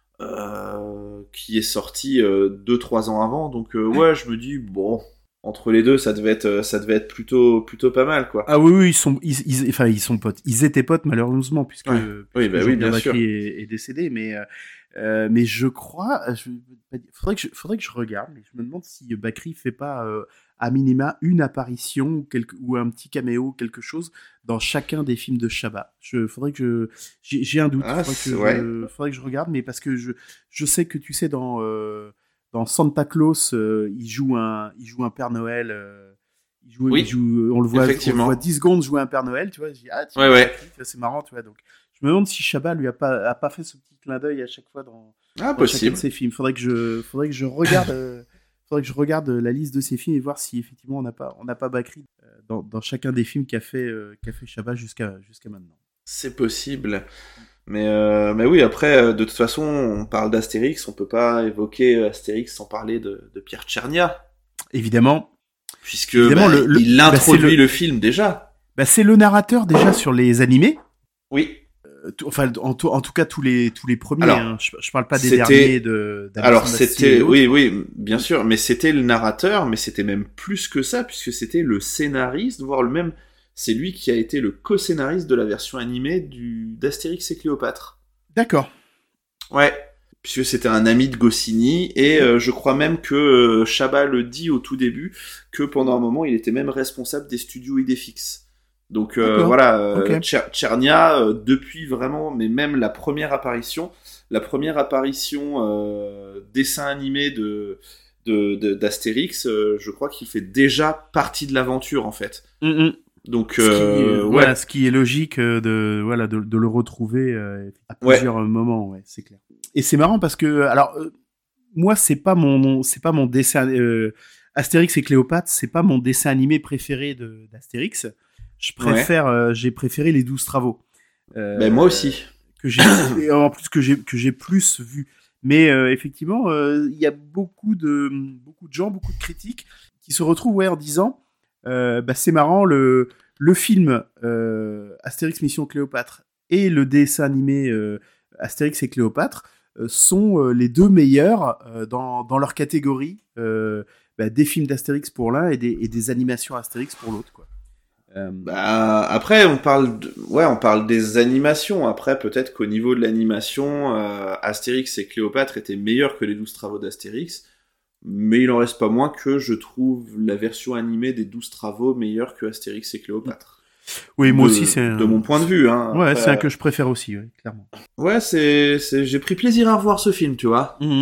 S1: euh, qui est sorti euh, deux trois ans avant, donc euh, ouais, je me dis bon, entre les deux, ça devait être ça devait être plutôt plutôt pas mal quoi.
S2: Ah oui, oui, ils sont ils, ils enfin ils sont potes, ils étaient potes malheureusement puisque,
S1: ouais.
S2: puisque
S1: oui, bah oui, bien
S2: Bakri
S1: sûr.
S2: est, est décédé, mais euh, mais je crois, je, faudrait que je, faudrait que je regarde, mais je me demande si Bakri fait pas euh, à minima une apparition ou, quelque, ou un petit caméo, quelque chose dans chacun des films de Chabat. Je faudrait que je j'ai, j'ai un doute,
S1: ah,
S2: faudrait que
S1: ouais.
S2: je, faudrait que je regarde, mais parce que je je sais que tu sais dans euh, dans Santa Claus, euh, il joue un il joue un Père Noël. Euh, il joue,
S1: oui,
S2: il joue, on le voit, on le voit dix secondes jouer un Père Noël, tu vois. Je dis, ah, tu
S1: ouais,
S2: vois,
S1: ouais.
S2: c'est marrant, tu vois. Donc, je me demande si Chabat lui a pas a pas fait ce petit clin d'œil à chaque fois dans,
S1: ah,
S2: dans chacun de ses films. Faudrait que je faudrait que je regarde euh, faudrait que je regarde la liste de ses films et voir si effectivement on n'a pas on n'a pas Bakri euh, dans, dans chacun des films qu'a fait euh, qu'a fait Chabat jusqu'à jusqu'à maintenant.
S1: C'est possible. Mais euh, mais oui, après de toute façon, on parle d'Astérix, on peut pas évoquer Astérix sans parler de, de Pierre Tchernia.
S2: Évidemment.
S1: Puisque Évidemment, bah, le, le, il introduit bah, le... le film déjà.
S2: Bah, c'est le narrateur déjà sur les animés.
S1: Oui.
S2: Euh, t- enfin, en, t- en tout cas tous les tous les premiers.
S1: Alors,
S2: hein. je, je parle pas des derniers de.
S1: Alors c'était, oui, oui, bien sûr, mais c'était le narrateur, mais c'était même plus que ça, puisque c'était le scénariste, voire le même. C'est lui qui a été le co-scénariste de la version animée du d'Astérix et Cléopâtre.
S2: D'accord.
S1: Ouais. Puisque c'était un ami de Goscinny, et euh, je crois même que euh, Chabat le dit au tout début, que pendant un moment, il était même responsable des studios Idéfix. Donc euh, voilà, euh, okay. Tcher- Tchernia, euh, depuis vraiment, mais même la première apparition, la première apparition euh, dessin animé de, de, de d'Astérix, euh, je crois qu'il fait déjà partie de l'aventure, en fait.
S2: Mm-hmm.
S1: Donc,
S2: ce, qui,
S1: euh, ouais.
S2: voilà, ce qui est logique de, voilà, de, de le retrouver euh, à plusieurs
S1: ouais.
S2: moments, ouais, c'est clair. Et c'est marrant parce que, alors, euh, moi, c'est pas mon, mon, c'est pas mon dessin, euh, Astérix et Cléopâtre, c'est pas mon dessin animé préféré de, d'Astérix. Je préfère, ouais. euh, j'ai préféré les douze travaux.
S1: Euh, ben moi aussi.
S2: Que j'ai, en plus que j'ai, que j'ai plus vu. Mais euh, effectivement, il euh, y a beaucoup de, beaucoup de gens, beaucoup de critiques qui se retrouvent ouais, en disant, euh, bah, c'est marrant, le, le film euh, Astérix Mission Cléopâtre et le dessin animé euh, Astérix et Cléopâtre sont euh, les deux meilleurs euh, dans, dans leur catégorie euh, bah, des films d'Astérix pour l'un et des, et des animations Astérix pour l'autre, quoi.
S1: Euh... Bah, après, on parle, de... ouais, on parle des animations. Après, peut-être qu'au niveau de l'animation, euh, Astérix et Cléopâtre étaient meilleurs que les douze travaux d'Astérix, mais il en reste pas moins que je trouve la version animée des douze travaux meilleure que Astérix et Cléopâtre.
S2: Oui, moi
S1: de,
S2: aussi, c'est
S1: de mon point de vue. Hein.
S2: Ouais,
S1: Après,
S2: c'est un que je préfère aussi, ouais, clairement.
S1: Ouais, c'est, c'est, j'ai pris plaisir à revoir ce film, tu vois.
S2: Mmh.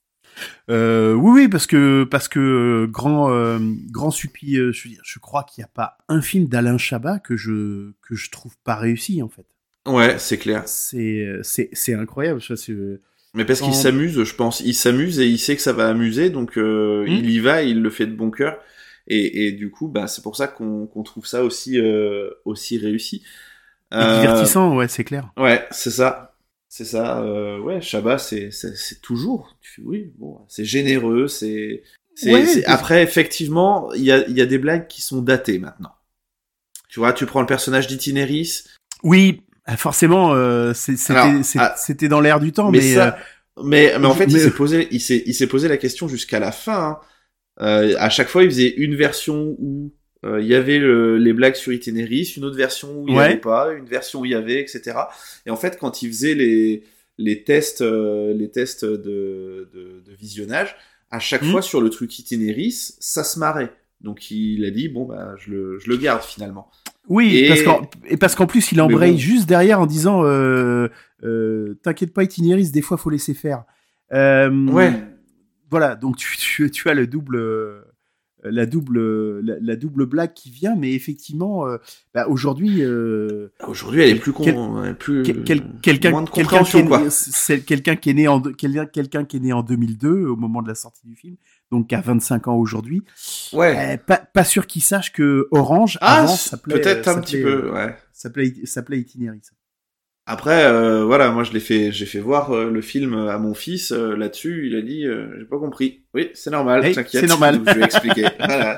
S2: Euh, oui, oui, parce que parce que euh, grand euh, grand suppi, euh, je veux dire, je crois qu'il n'y a pas un film d'Alain Chabat que je que je trouve pas réussi en fait.
S1: Ouais, c'est clair.
S2: C'est c'est c'est incroyable, ça. C'est...
S1: Mais parce qu'il en... s'amuse, je pense. Il s'amuse et il sait que ça va amuser, donc euh, mmh. il y va, et il le fait de bon cœur. Et, et du coup, bah, c'est pour ça qu'on, qu'on trouve ça aussi, euh, aussi réussi.
S2: Et euh, divertissant, ouais, c'est clair.
S1: Ouais, c'est ça. C'est ça. Euh, ouais, Chabat, c'est, c'est, c'est toujours. Oui, bon, c'est généreux. C'est. c'est, ouais, c'est... Après, effectivement, il y a, y a des blagues qui sont datées maintenant. Tu vois, tu prends le personnage d'Itinéris.
S2: Oui, forcément, euh, c'est, c'était, Alors, c'est, ah, c'était dans l'air du temps, mais. mais,
S1: ça, euh... mais, mais en fait, mais... il s'est posé, il s'est, il s'est posé la question jusqu'à la fin. Hein. Euh, à chaque fois, il faisait une version où euh, il y avait le, les blagues sur Itinéris, une autre version où il n'y ouais. avait pas, une version où il y avait, et cetera. Et en fait, quand il faisait les les tests, euh, les tests de, de, de visionnage, à chaque mmh. fois sur le truc Itinéris, ça se marrait. Donc il a dit bon bah je le je le garde finalement.
S2: Oui, et parce qu'en, et parce qu'en plus il embraye bon. juste derrière en disant euh, euh, t'inquiète pas Itinéris, des fois faut laisser faire. Euh,
S1: ouais.
S2: Voilà, donc tu, tu, tu as le double, euh, la double la, la double blague qui vient, mais effectivement, euh, bah, aujourd'hui, euh,
S1: aujourd'hui, elle est plus con,
S2: quel,
S1: elle est plus
S2: quel, quel, quelqu'un,
S1: moins de
S2: quelqu'un qui est,
S1: quoi.
S2: c'est quelqu'un qui est né en quelqu'un, quelqu'un qui est né en deux mille deux au moment de la sortie du film, donc qui a vingt-cinq ans aujourd'hui.
S1: Ouais.
S2: Euh, pas pas sûr qu'il sache que Orange
S1: ah,
S2: avant s'appelait
S1: peut-être un
S2: s'appelait,
S1: petit peu, ouais.
S2: S'appelait s'appelait Itinéris.
S1: Après, euh, voilà, moi je l'ai fait, j'ai fait voir euh, le film à mon fils euh, là-dessus. Il a dit, euh, j'ai pas compris. Oui, c'est normal,
S2: hey,
S1: t'inquiète.
S2: C'est normal.
S1: Je vais expliquer. Voilà.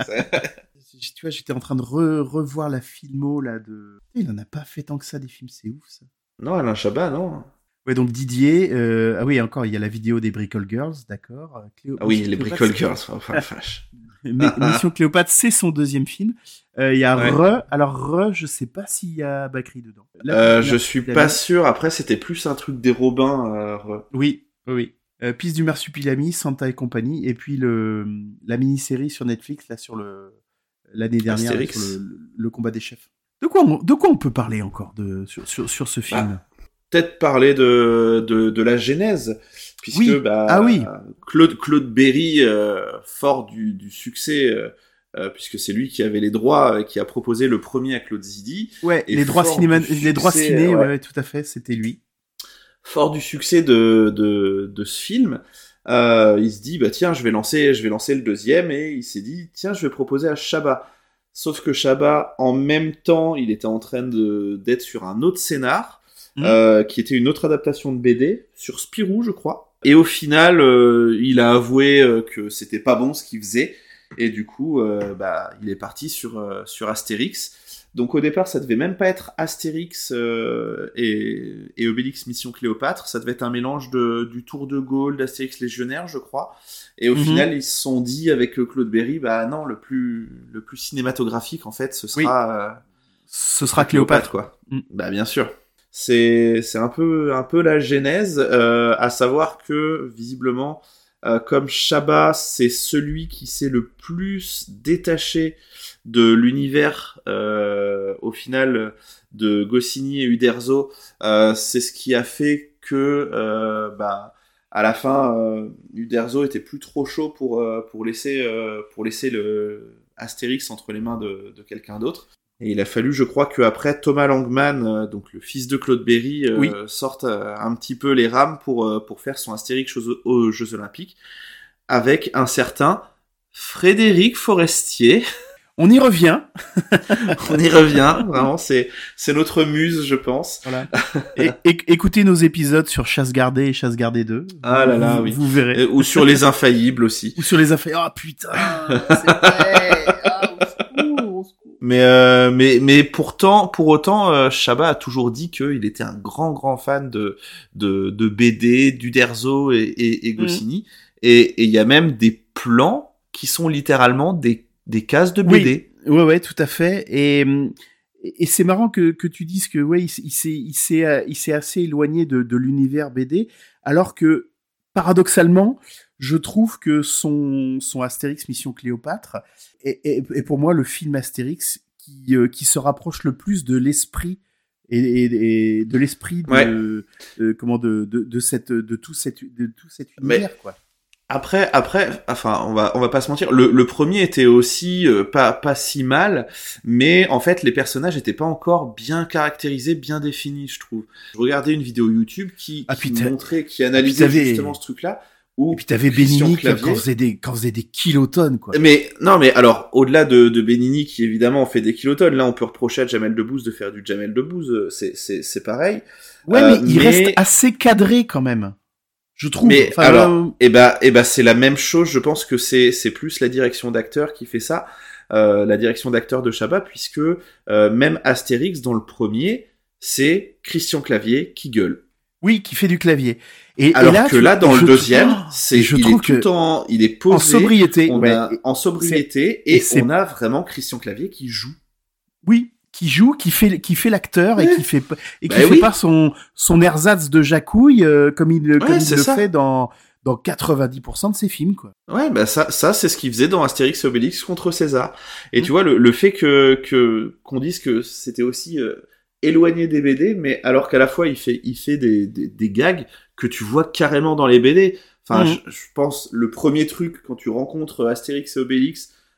S2: Tu vois, j'étais en train de re- revoir la filmo là de. Il en a pas fait tant que ça des films, c'est ouf ça.
S1: Non, Alain Chabat, non.
S2: Ouais, donc Didier. Euh... Ah oui, encore, il y a la vidéo des Bricole Girls, d'accord. Cléo...
S1: Ah oui,
S2: Mission
S1: les
S2: Cléopâtre,
S1: Bricole Girls. Enfin, vache.
S2: Mission Cléopâtre, c'est son deuxième film. Il euh, y a ouais. Re. Alors Re, je sais pas s'il y a Bakri dedans.
S1: Là, euh, là, je suis pas là... sûr. Après, c'était plus un truc des Robins. Euh, Re.
S2: Oui, oui. Euh, Piste du Marsupilami, Santa et compagnie, et puis le la mini-série sur Netflix là sur le l'année dernière là, sur le, le, le combat des chefs. De quoi on, de quoi on peut parler encore de sur sur, sur ce film?
S1: Ah, peut-être parler de, de de la genèse, puisque
S2: oui.
S1: bah
S2: ah oui.
S1: Claude Claude Berry, euh, fort du du succès. Euh, Euh, puisque c'est lui qui avait les droits, euh, qui a proposé le premier à Claude Zidi.
S2: Ouais, et les droits cinéma, les droits ciné, ouais. ouais, tout à fait, c'était lui.
S1: Fort du succès de de de ce film, euh, il se dit bah tiens, je vais lancer, je vais lancer le deuxième, et il s'est dit tiens, je vais proposer à Chabat. Sauf que Chabat, en même temps, il était en train de d'être sur un autre scénar, mmh. euh, qui était une autre adaptation de B D sur Spirou, je crois. Et au final, euh, il a avoué euh, que c'était pas bon ce qu'il faisait. Et du coup, euh, bah, il est parti sur euh, sur Astérix. Donc au départ, ça devait même pas être Astérix euh, et, et Obélix Mission Cléopâtre. Ça devait être un mélange de du Tour de Gaulle, d'Astérix Légionnaire, je crois. Et au mm-hmm. final, ils se sont dit avec Claude Berry, bah non, le plus le plus cinématographique en fait, ce sera
S2: oui. euh, ce sera Cléopâtre,
S1: Cléopâtre quoi. Mm. Bah bien sûr. C'est c'est un peu un peu la genèse, euh, à savoir que visiblement. Euh, comme Chabat, c'est celui qui s'est le plus détaché de l'univers, euh, au final, de Goscinny et Uderzo. Euh, c'est ce qui a fait que, euh, bah, à la fin, euh, Uderzo était plus trop chaud pour euh, pour laisser euh, pour laisser le Astérix entre les mains de, de quelqu'un d'autre. Et il a fallu, je crois, que après Thomas Langman, euh, donc le fils de Claude Berry, euh, oui. sorte euh, un petit peu les rames pour euh, pour faire son Astérix aux, aux Jeux Olympiques, avec un certain Frédéric Forestier.
S2: On y revient.
S1: On y revient. Vraiment, c'est c'est notre muse, je pense.
S2: Voilà. Et, et écoutez nos épisodes sur Chasse gardée et Chasse gardée deux.
S1: Ah là là,
S2: vous,
S1: oui.
S2: Vous verrez.
S1: Et, ou sur les Infaillibles aussi.
S2: Ou sur les Infaillibles. Ah oh, putain. C'est vrai. Ah,
S1: Mais euh, mais mais pourtant pour autant euh, Chabat a toujours dit qu'il était un grand grand fan de de de B D, d'Uderzo et et, et Goscinny, mmh. et il y a même des plans qui sont littéralement des des cases de B D.
S2: Oui, ouais ouais, tout à fait. Et et c'est marrant que que tu dises que ouais, il, il s'est il s'est il s'est assez éloigné de de l'univers B D, alors que paradoxalement, je trouve que son son Astérix Mission Cléopâtre est, est, est pour moi le film Astérix qui euh, qui se rapproche le plus de l'esprit et, et, et de l'esprit de,
S1: ouais.
S2: euh, comment de, de de cette de tout cette de tout cet univers. Mais... quoi.
S1: Après, après, enfin, on va, on va pas se mentir. Le, le premier était aussi euh, pas, pas si mal, mais en fait, les personnages étaient pas encore bien caractérisés, bien définis, je trouve. Je regardais une vidéo YouTube qui,
S2: ah,
S1: qui montrait, qui analysait justement ce truc-là.
S2: Où et puis t'avais Benigni qui quand faisait des, quand faisait des kilotonnes, quoi.
S1: Mais, non, mais alors, au-delà de, de Benigni qui évidemment fait des kilotonnes, là, on peut reprocher à Jamel Debbouze de faire du Jamel Debbouze, c'est, c'est, c'est pareil.
S2: Ouais, euh, mais il mais... reste assez cadré quand même. Je trouve.
S1: Mais
S2: enfin,
S1: alors,
S2: euh...
S1: eh ben, eh ben, c'est la même chose. Je pense que c'est, c'est plus la direction d'acteur qui fait ça, euh, la direction d'acteur de Chabat, puisque euh, même Astérix dans le premier, c'est Christian Clavier qui gueule.
S2: Oui, qui fait du clavier. Et
S1: alors
S2: et là,
S1: que
S2: tu...
S1: là, dans
S2: je
S1: le deuxième,
S2: trouve...
S1: c'est
S2: je
S1: il
S2: trouve
S1: est tout
S2: que...
S1: en, il est posé,
S2: en sobriété,
S1: on
S2: ouais.
S1: a, en sobriété,
S2: c'est...
S1: et,
S2: et c'est...
S1: on a vraiment Christian Clavier qui joue.
S2: Oui. Qui joue, qui fait, qui fait l'acteur, ouais. et qui fait, et qui
S1: bah
S2: fait
S1: oui.
S2: pas son, son ersatz de Jacouille, euh, comme il,
S1: ouais,
S2: comme il le
S1: ça.
S2: fait dans, dans quatre-vingt-dix pour cent de ses films, quoi.
S1: Ouais, bah ça, ça, c'est ce qu'il faisait dans Astérix et Obélix contre César. Et mmh. tu vois, le, le fait que, que, qu'on dise que c'était aussi, euh, éloigné des B D, mais alors qu'à la fois il fait, il fait des, des, des gags que tu vois carrément dans les B D. Enfin, mmh. je, je pense, le premier truc, quand tu rencontres Astérix et Obélix,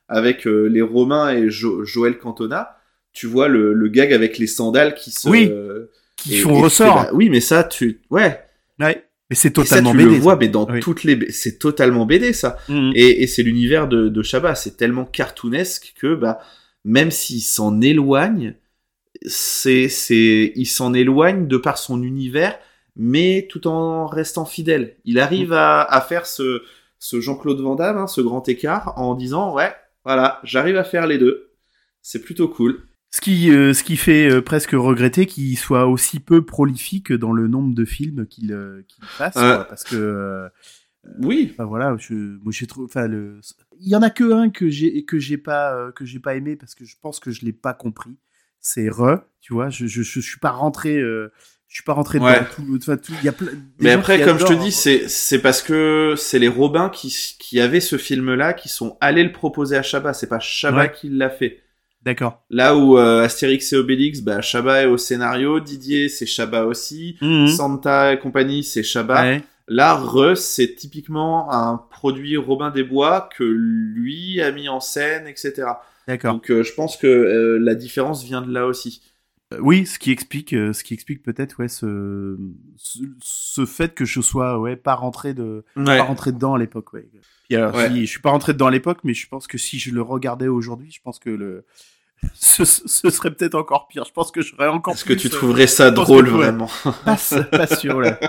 S1: avec euh, les Romains et jo- Joël Cantona, tu vois le, le gag avec les sandales qui se...
S2: Oui,
S1: euh,
S2: qui
S1: et,
S2: font
S1: et
S2: ressort.
S1: Fais, bah, oui, mais ça, tu... Ouais.
S2: Ouais. Mais c'est
S1: totalement
S2: totalement B D.
S1: Tu le vois,
S2: ça.
S1: mais dans
S2: oui.
S1: toutes les... C'est totalement B D, ça.
S2: Mmh.
S1: Et, et c'est l'univers de, de Chabat. C'est tellement cartoonesque que, bah, même s'il s'en éloigne, c'est, c'est, il s'en éloigne de par son univers, mais tout en restant fidèle. Il arrive à, à faire ce, ce Jean-Claude Van Damme, hein, ce grand écart, en disant, ouais, voilà, j'arrive à faire les deux. C'est plutôt cool.
S2: Ce qui, euh, ce qui fait euh, presque regretter qu'il soit aussi peu prolifique dans le nombre de films qu'il, euh, qu'il fasse,
S1: euh,
S2: quoi, parce que euh,
S1: oui.
S2: Enfin voilà, je, moi j'ai trouvé, enfin le, il y en a que un que j'ai que j'ai pas euh, que j'ai pas aimé parce que je pense que je l'ai pas compris. C'est Re, tu vois, je je je suis pas rentré, euh, je suis pas rentré
S1: ouais.
S2: dans tout, enfin tout, il y a plein.
S1: Mais après, comme
S2: adorent,
S1: je te dis, c'est c'est parce que c'est les Robins qui qui avaient ce film-là qui sont allés le proposer à Chabat. C'est pas Chabat
S2: ouais.
S1: qui l'a fait.
S2: D'accord.
S1: Là où euh, Astérix et Obélix, bah Chabat est au scénario, Didier c'est Chabat aussi,
S2: mmh.
S1: Santa et compagnie c'est Chabat.
S2: Ouais.
S1: Là, Re, c'est typiquement un produit Robin des Bois que lui a mis en scène, et cetera.
S2: D'accord.
S1: Donc, euh, je pense que euh, la différence vient de là aussi.
S2: Euh, oui, ce qui explique, euh, ce qui explique peut-être, ouais, ce, ce, ce fait que je sois, ouais, pas rentré de,
S1: ouais.
S2: pas rentré dedans à l'époque, ouais. Puis alors, ouais. si, je suis pas rentré dedans à l'époque, mais je pense que si je le regardais aujourd'hui, je pense que le, ce, ce serait peut-être encore pire. Je pense que j'aurais encore.
S1: Est-ce
S2: plus,
S1: que tu trouverais ça
S2: euh,
S1: drôle
S2: que,
S1: vraiment?
S2: Pas, pas sûr, là.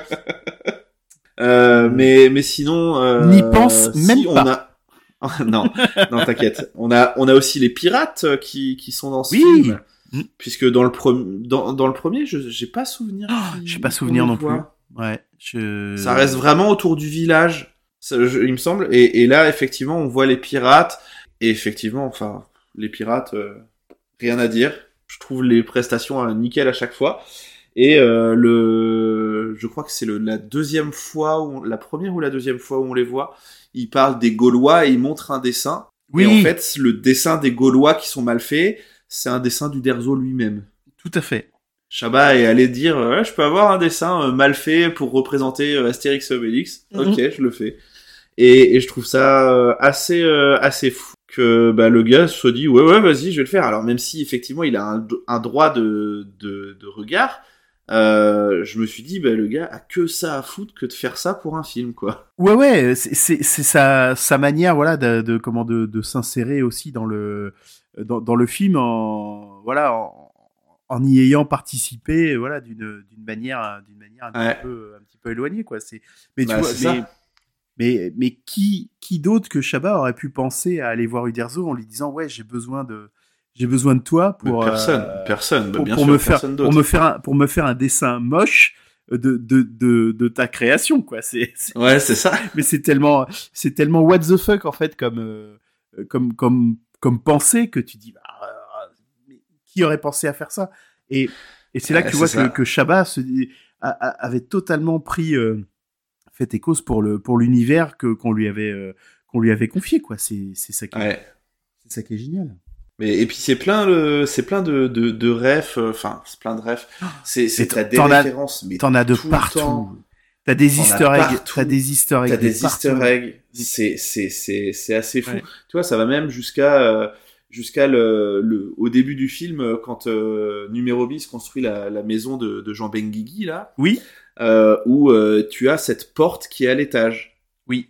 S1: Euh, mais mais sinon euh,
S2: n'y pense
S1: si
S2: même
S1: on
S2: pas.
S1: A... non non t'inquiète, on a on a aussi les pirates qui qui sont dans ce
S2: oui.
S1: film mmh. puisque dans le pre... dans dans le premier je j'ai pas souvenir
S2: oh, j'ai pas souvenir non plus ouais je...
S1: ça reste vraiment autour du village ça, je, il me semble et et là effectivement on voit les pirates et effectivement enfin les pirates euh, rien à dire, je trouve les prestations euh, nickel à chaque fois. Et euh, le, je crois que c'est le, la deuxième fois, où on, la première ou la deuxième fois où on les voit, ils parlent des Gaulois et ils montrent un dessin.
S2: Oui.
S1: Et en fait, le dessin des Gaulois qui sont mal faits, c'est un dessin d'Uderzo lui-même.
S2: Tout à fait.
S1: Chabat est allé dire, ouais, je peux avoir un dessin euh, mal fait pour représenter euh, Astérix et Obélix. Mm-hmm. Ok, je le fais. Et, et je trouve ça euh, assez, euh, assez fou que bah, le gars se dit, ouais, ouais, vas-y, je vais le faire. Alors même si effectivement il a un, un droit de, de, de regard. Euh, je me suis dit, bah, le gars a que ça à foutre que de faire ça pour un film, quoi.
S2: Ouais, ouais, c'est, c'est, c'est sa, sa manière, voilà, de, de comment, de, de s'insérer aussi dans le, dans, dans le film en, voilà, en, en y ayant participé, voilà, d'une, d'une manière, d'une manière un,
S1: ouais.
S2: petit peu, un petit peu éloignée, quoi. C'est, mais
S1: bah,
S2: tu vois,
S1: c'est
S2: mais, mais, mais qui, qui d'autre que Chabat aurait pu penser à aller voir Uderzo en lui disant, ouais, j'ai besoin de, J'ai besoin de toi pour
S1: mais personne,
S2: euh,
S1: personne,
S2: pour,
S1: bien
S2: pour
S1: sûr,
S2: me faire
S1: personne d'autre.
S2: pour me faire un, pour me faire un dessin moche de de de, de ta création quoi. C'est, c'est
S1: ouais, c'est ça.
S2: Mais c'est tellement c'est tellement what the fuck en fait comme euh, comme comme comme pensée que tu dis bah, euh, qui aurait pensé à faire ça et et c'est là
S1: ouais,
S2: que tu vois
S1: ça.
S2: que, que Chabat se, a, a, avait totalement pris euh, fait et cause pour le pour l'univers que qu'on lui avait euh, qu'on lui avait confié quoi. C'est c'est ça qui
S1: ouais.
S2: c'est ça qui est génial.
S1: Mais et puis c'est plein le c'est plein de de de refs enfin c'est plein de refs c'est c'est t'as des
S2: t'en
S1: références
S2: as,
S1: mais
S2: t'en as de
S1: tout
S2: partout t'as des
S1: t'en
S2: easter eggs t'as des easter eggs
S1: t'as des
S2: de
S1: easter eggs c'est c'est c'est c'est assez fou ouais. Tu vois ça va même jusqu'à euh, jusqu'à le, le au début du film quand euh, Numéro bis construit la la maison de de Jean Benguigui là
S2: oui
S1: euh, où euh, tu as cette porte qui est à l'étage
S2: oui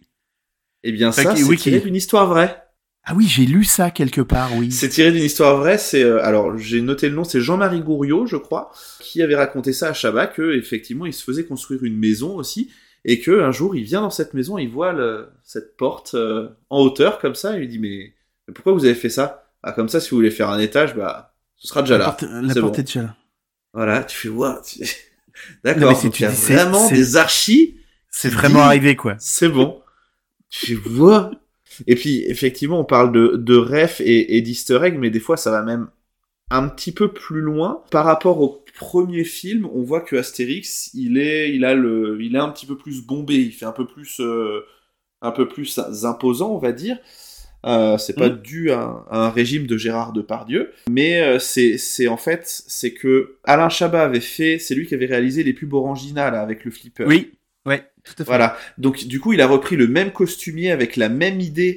S1: et bien
S2: fait
S1: ça c'est
S2: oui,
S1: tiré
S2: qui...
S1: d'une histoire vraie.
S2: Ah oui, j'ai lu ça quelque part, oui.
S1: C'est tiré d'une histoire vraie, c'est euh, alors j'ai noté le nom, c'est Jean-Marie Gouriot, je crois, qui avait raconté ça à Chabat que effectivement, il se faisait construire une maison aussi et que un jour, il vient dans cette maison, il voit le, cette porte euh, en hauteur comme ça, et il lui dit mais, mais pourquoi vous avez fait ça? Ah comme ça si vous voulez faire un étage, bah ce sera déjà
S2: la
S1: là.
S2: Porte, la
S1: c'est
S2: porte
S1: bon.
S2: est déjà là.
S1: Voilà, tu fais voir. Tu... D'accord,
S2: non,
S1: donc il y a
S2: dis,
S1: vraiment
S2: c'est,
S1: des archis.
S2: C'est vraiment dit, arrivé quoi.
S1: C'est bon. Tu vois. Et puis, effectivement, on parle de, de ref et, et d'easter egg, mais des fois, ça va même un petit peu plus loin. Par rapport au premier film, on voit que Astérix, il est, il a le, il est un petit peu plus bombé, il fait un peu plus, euh, un peu plus imposant, on va dire. Euh, c'est pas mmh. dû à, à un régime de Gérard Depardieu, mais euh, c'est, c'est en fait, c'est que Alain Chabat avait fait, c'est lui qui avait réalisé les pubs Orangina, là, avec le flipper.
S2: Oui. Ouais, tout à fait.
S1: Voilà. Donc, du coup, il a repris le même costumier avec la même idée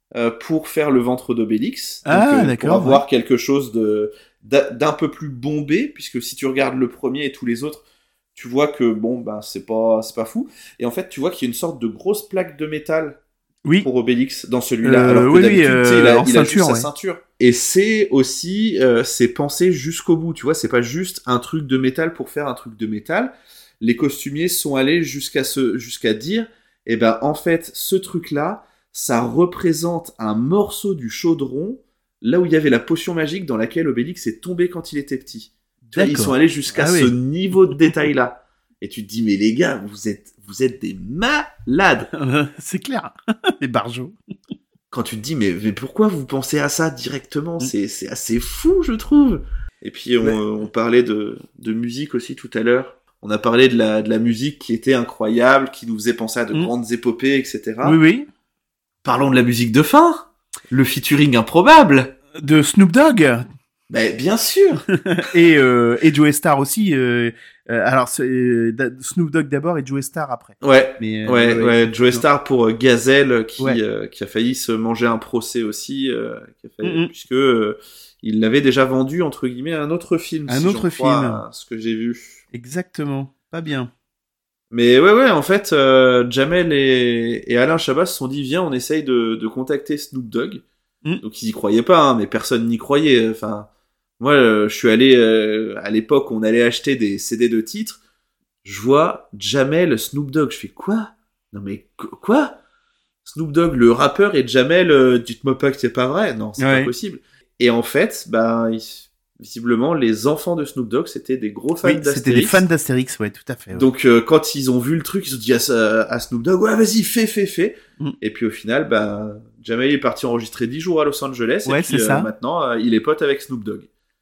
S1: euh, pour faire le ventre d'Obélix.
S2: Ah,
S1: donc, euh,
S2: d'accord.
S1: Pour avoir
S2: ouais.
S1: quelque chose de d'un, d'un peu plus bombé, puisque si tu regardes le premier et tous les autres, tu vois que bon, ben c'est pas c'est pas fou. Et en fait, tu vois qu'il y a une sorte de grosse plaque de métal.
S2: Oui.
S1: Pour Obélix dans celui-là,
S2: Euh,
S1: alors que
S2: oui,
S1: d'habitude,
S2: oui, euh,
S1: tu sais, il a,
S2: en
S1: il a
S2: ceinture,
S1: juste
S2: ouais.
S1: sa ceinture. Et c'est aussi, euh, c'est pensé jusqu'au bout, tu vois, c'est pas juste un truc de métal pour faire un truc de métal. Les costumiers sont allés jusqu'à ce, jusqu'à dire, eh ben, en fait, ce truc-là, ça représente un morceau du chaudron, là où il y avait la potion magique dans laquelle Obélix est tombé quand il était petit. Tu vois, ils sont allés jusqu'à
S2: Ah
S1: ce
S2: oui.
S1: niveau de détail-là. Et tu te dis, mais les gars, vous êtes, vous êtes des malades.
S2: C'est clair. Des barjots.
S1: Quand tu te dis, mais, mais pourquoi vous pensez à ça directement? C'est, c'est assez fou, je trouve. Et puis, on,
S2: Ouais.
S1: on parlait de, de musique aussi tout à l'heure. On a parlé de la, de la musique qui était incroyable, qui nous faisait penser à de
S2: Mm.
S1: grandes épopées, et cetera.
S2: Oui, oui.
S1: Parlons de la musique de fin. Le featuring improbable.
S2: De Snoop Dogg.
S1: Ben, bien sûr.
S2: et, euh, et Joey Starr aussi. Euh, euh, alors, c'est, euh, Snoop Dogg d'abord et Joey Starr après.
S1: Ouais,
S2: Mais, euh,
S1: ouais,
S2: ouais,
S1: ouais. Joey Starr pour euh, Gazelle, qui,
S2: Ouais.
S1: euh, qui a failli se manger un procès aussi, euh, qui a failli,
S2: Mhm.
S1: puisque euh, il l'avait déjà vendu, entre guillemets, à un autre film.
S2: Un
S1: si
S2: autre
S1: j'en crois
S2: film.
S1: à ce que j'ai vu.
S2: Exactement. Pas bien.
S1: Mais ouais, ouais, en fait, euh, Jamel et, et Alain Chabat se sont dit, viens, on essaye de, de contacter Snoop Dogg.
S2: Mm.
S1: Donc ils y croyaient pas, hein, mais personne n'y croyait. Enfin, moi, euh, je suis allé, euh, à l'époque, on allait acheter des C D de titres. Je vois Jamel, Snoop Dogg. Je fais quoi? Non mais qu- quoi? Snoop Dogg, le rappeur, et Jamel, euh, dites-moi pas que c'est pas vrai. Non, c'est
S2: Ouais.
S1: pas possible. Et en fait, ben, ils- visiblement, les enfants de Snoop Dogg, c'était des gros fans
S2: Oui,
S1: d'Astérix.
S2: c'était des fans d'Astérix, ouais, tout à fait. Ouais.
S1: Donc euh, quand ils ont vu le truc, ils se sont dit à, à Snoop Dogg, ouais, vas-y, fais, fais, fais.
S2: Mm.
S1: Et puis au final, ben, Jamel est parti enregistrer dix jours à Los Angeles.
S2: Ouais,
S1: et puis
S2: c'est ça.
S1: euh, maintenant, euh, il est pote avec Snoop Dogg.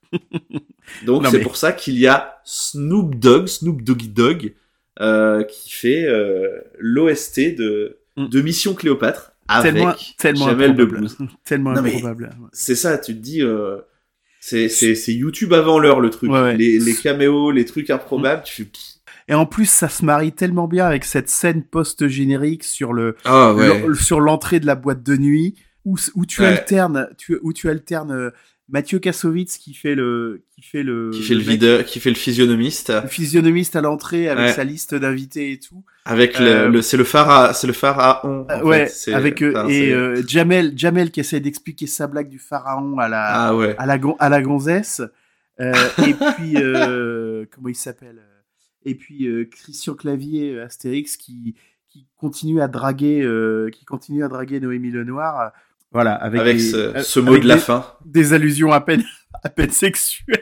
S1: Donc
S2: Non,
S1: c'est
S2: mais-
S1: pour ça qu'il y a Snoop Dogg, Snoop Doggy Dogg, euh, qui fait euh, l'O S T de,
S2: Mm.
S1: de Mission Cléopâtre avec
S2: tellement, tellement
S1: Jamel
S2: improbable.
S1: Debbouze.
S2: Tellement
S1: Non, mais-
S2: improbable. Ouais.
S1: C'est ça, tu te dis, euh, c'est, c'est, c'est YouTube avant l'heure le truc.
S2: Ouais, ouais.
S1: Les, les caméos, les trucs improbables, tu fais... pff.
S2: Et en plus, ça se marie tellement bien avec cette scène post-générique sur le,
S1: Ah ouais.
S2: le- sur l'entrée de la boîte de nuit où, où tu
S1: Ouais.
S2: alternes, tu, où tu alternes euh, Mathieu Kassovitz qui fait le, qui fait le,
S1: Qui fait le
S2: mec-
S1: videur, qui fait le physionomiste.
S2: le physionomiste à l'entrée avec
S1: Ouais.
S2: sa liste d'invités et tout.
S1: Avec
S2: Euh,
S1: le, le- c'est le pharaon, c'est le pharaon.
S2: Euh,
S1: en
S2: ouais,
S1: fait. C'est-
S2: avec euh,
S1: enfin,
S2: et
S1: c'est-
S2: euh, Jamel, Jamel qui essaie d'expliquer sa blague du pharaon à la,
S1: ah ouais.
S2: à la, gon- à la gonzesse. Euh, et puis euh, comment il s'appelle euh, Et puis euh, Christian Clavier, euh, Astérix, qui qui continue à draguer, euh, qui continue à draguer Noémie Lenoir. euh, Voilà, avec,
S1: Avec
S2: des,
S1: ce,
S2: euh,
S1: ce mot
S2: avec
S1: de la
S2: des,
S1: fin.
S2: des allusions à peine à peine sexuelles.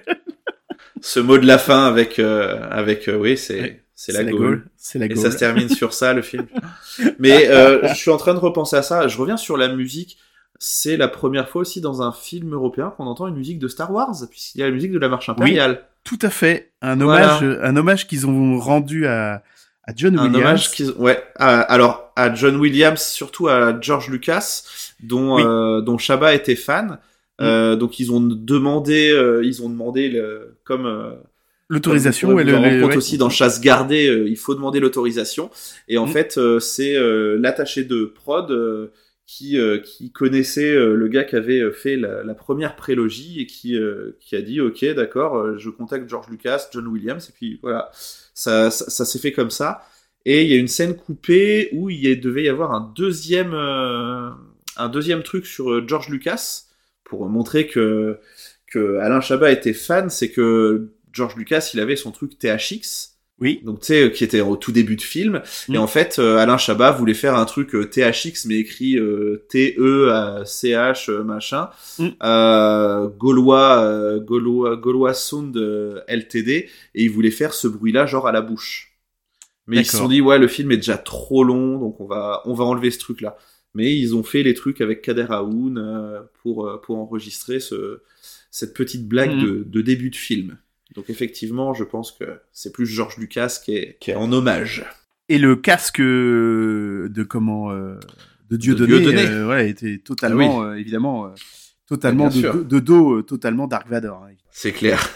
S1: Ce mot de la fin avec euh, avec euh, oui, c'est
S2: Ouais.
S1: c'est la Gaule.
S2: C'est la
S1: Et
S2: Gaule.
S1: ça se termine sur ça le film. Mais euh, je suis en train de repenser à ça. Je reviens sur la musique. C'est la première fois aussi dans un film européen qu'on entend une musique de Star Wars, puisqu'il y a la musique de la Marche Impériale.
S2: Tout à fait. Un
S1: Voilà.
S2: hommage, un hommage qu'ils ont rendu à, à John
S1: Un
S2: Williams.
S1: hommage qu'ils ouais à- alors à John Williams, surtout à George Lucas, dont
S2: Oui.
S1: euh, dont Chabat était fan. Euh, donc ils ont demandé euh, ils ont demandé le, comme euh,
S2: L'autorisation,
S1: comme
S2: ouais,
S1: vous
S2: le,
S1: en
S2: le-
S1: rendre compte
S2: ouais.
S1: aussi dans Chasse gardée, euh, il faut demander l'autorisation. Et en
S2: Mm.
S1: fait, euh, c'est euh, l'attaché de prod euh, qui euh, qui connaissait euh, le gars qui avait euh, fait la, la première prélogie et qui euh, qui a dit ok d'accord, euh, je contacte George Lucas, John Williams et puis voilà, ça ça, ça s'est fait comme ça. Et il y a une scène coupée où il y a- devait y avoir un deuxième euh, un deuxième truc sur euh, George Lucas pour montrer que que Alain Chabat était fan, c'est que George Lucas, il avait son truc T H X,
S2: Oui.
S1: donc tu sais, qui était au tout début de film,
S2: Mm.
S1: et en fait, euh, Alain Chabat voulait faire un truc euh, T H X, mais écrit euh, T E C H euh, machin,
S2: Mm.
S1: euh, Gaulois, euh, Gaulois, Gaulois Sound euh, L T D, et il voulait faire ce bruit-là, genre à la bouche. Mais ils se
S2: D'accord.
S1: sont dit, ouais, le film est déjà trop long, donc on va, on va enlever ce truc-là. Mais ils ont fait les trucs avec Kader Aoun euh, pour, euh, pour enregistrer ce, cette petite blague
S2: Mhm.
S1: de, de début de film. Donc effectivement, je pense que c'est plus George Lucas qui est, qui est en hommage.
S2: Et le casque euh, de comment euh, de Dieudonné,
S1: Dieudonné.
S2: euh, ouais, était totalement, euh, évidemment, euh, totalement
S1: Bien
S2: de,
S1: sûr.
S2: de, de dos, euh, totalement Dark Vador. Hein.
S1: C'est clair.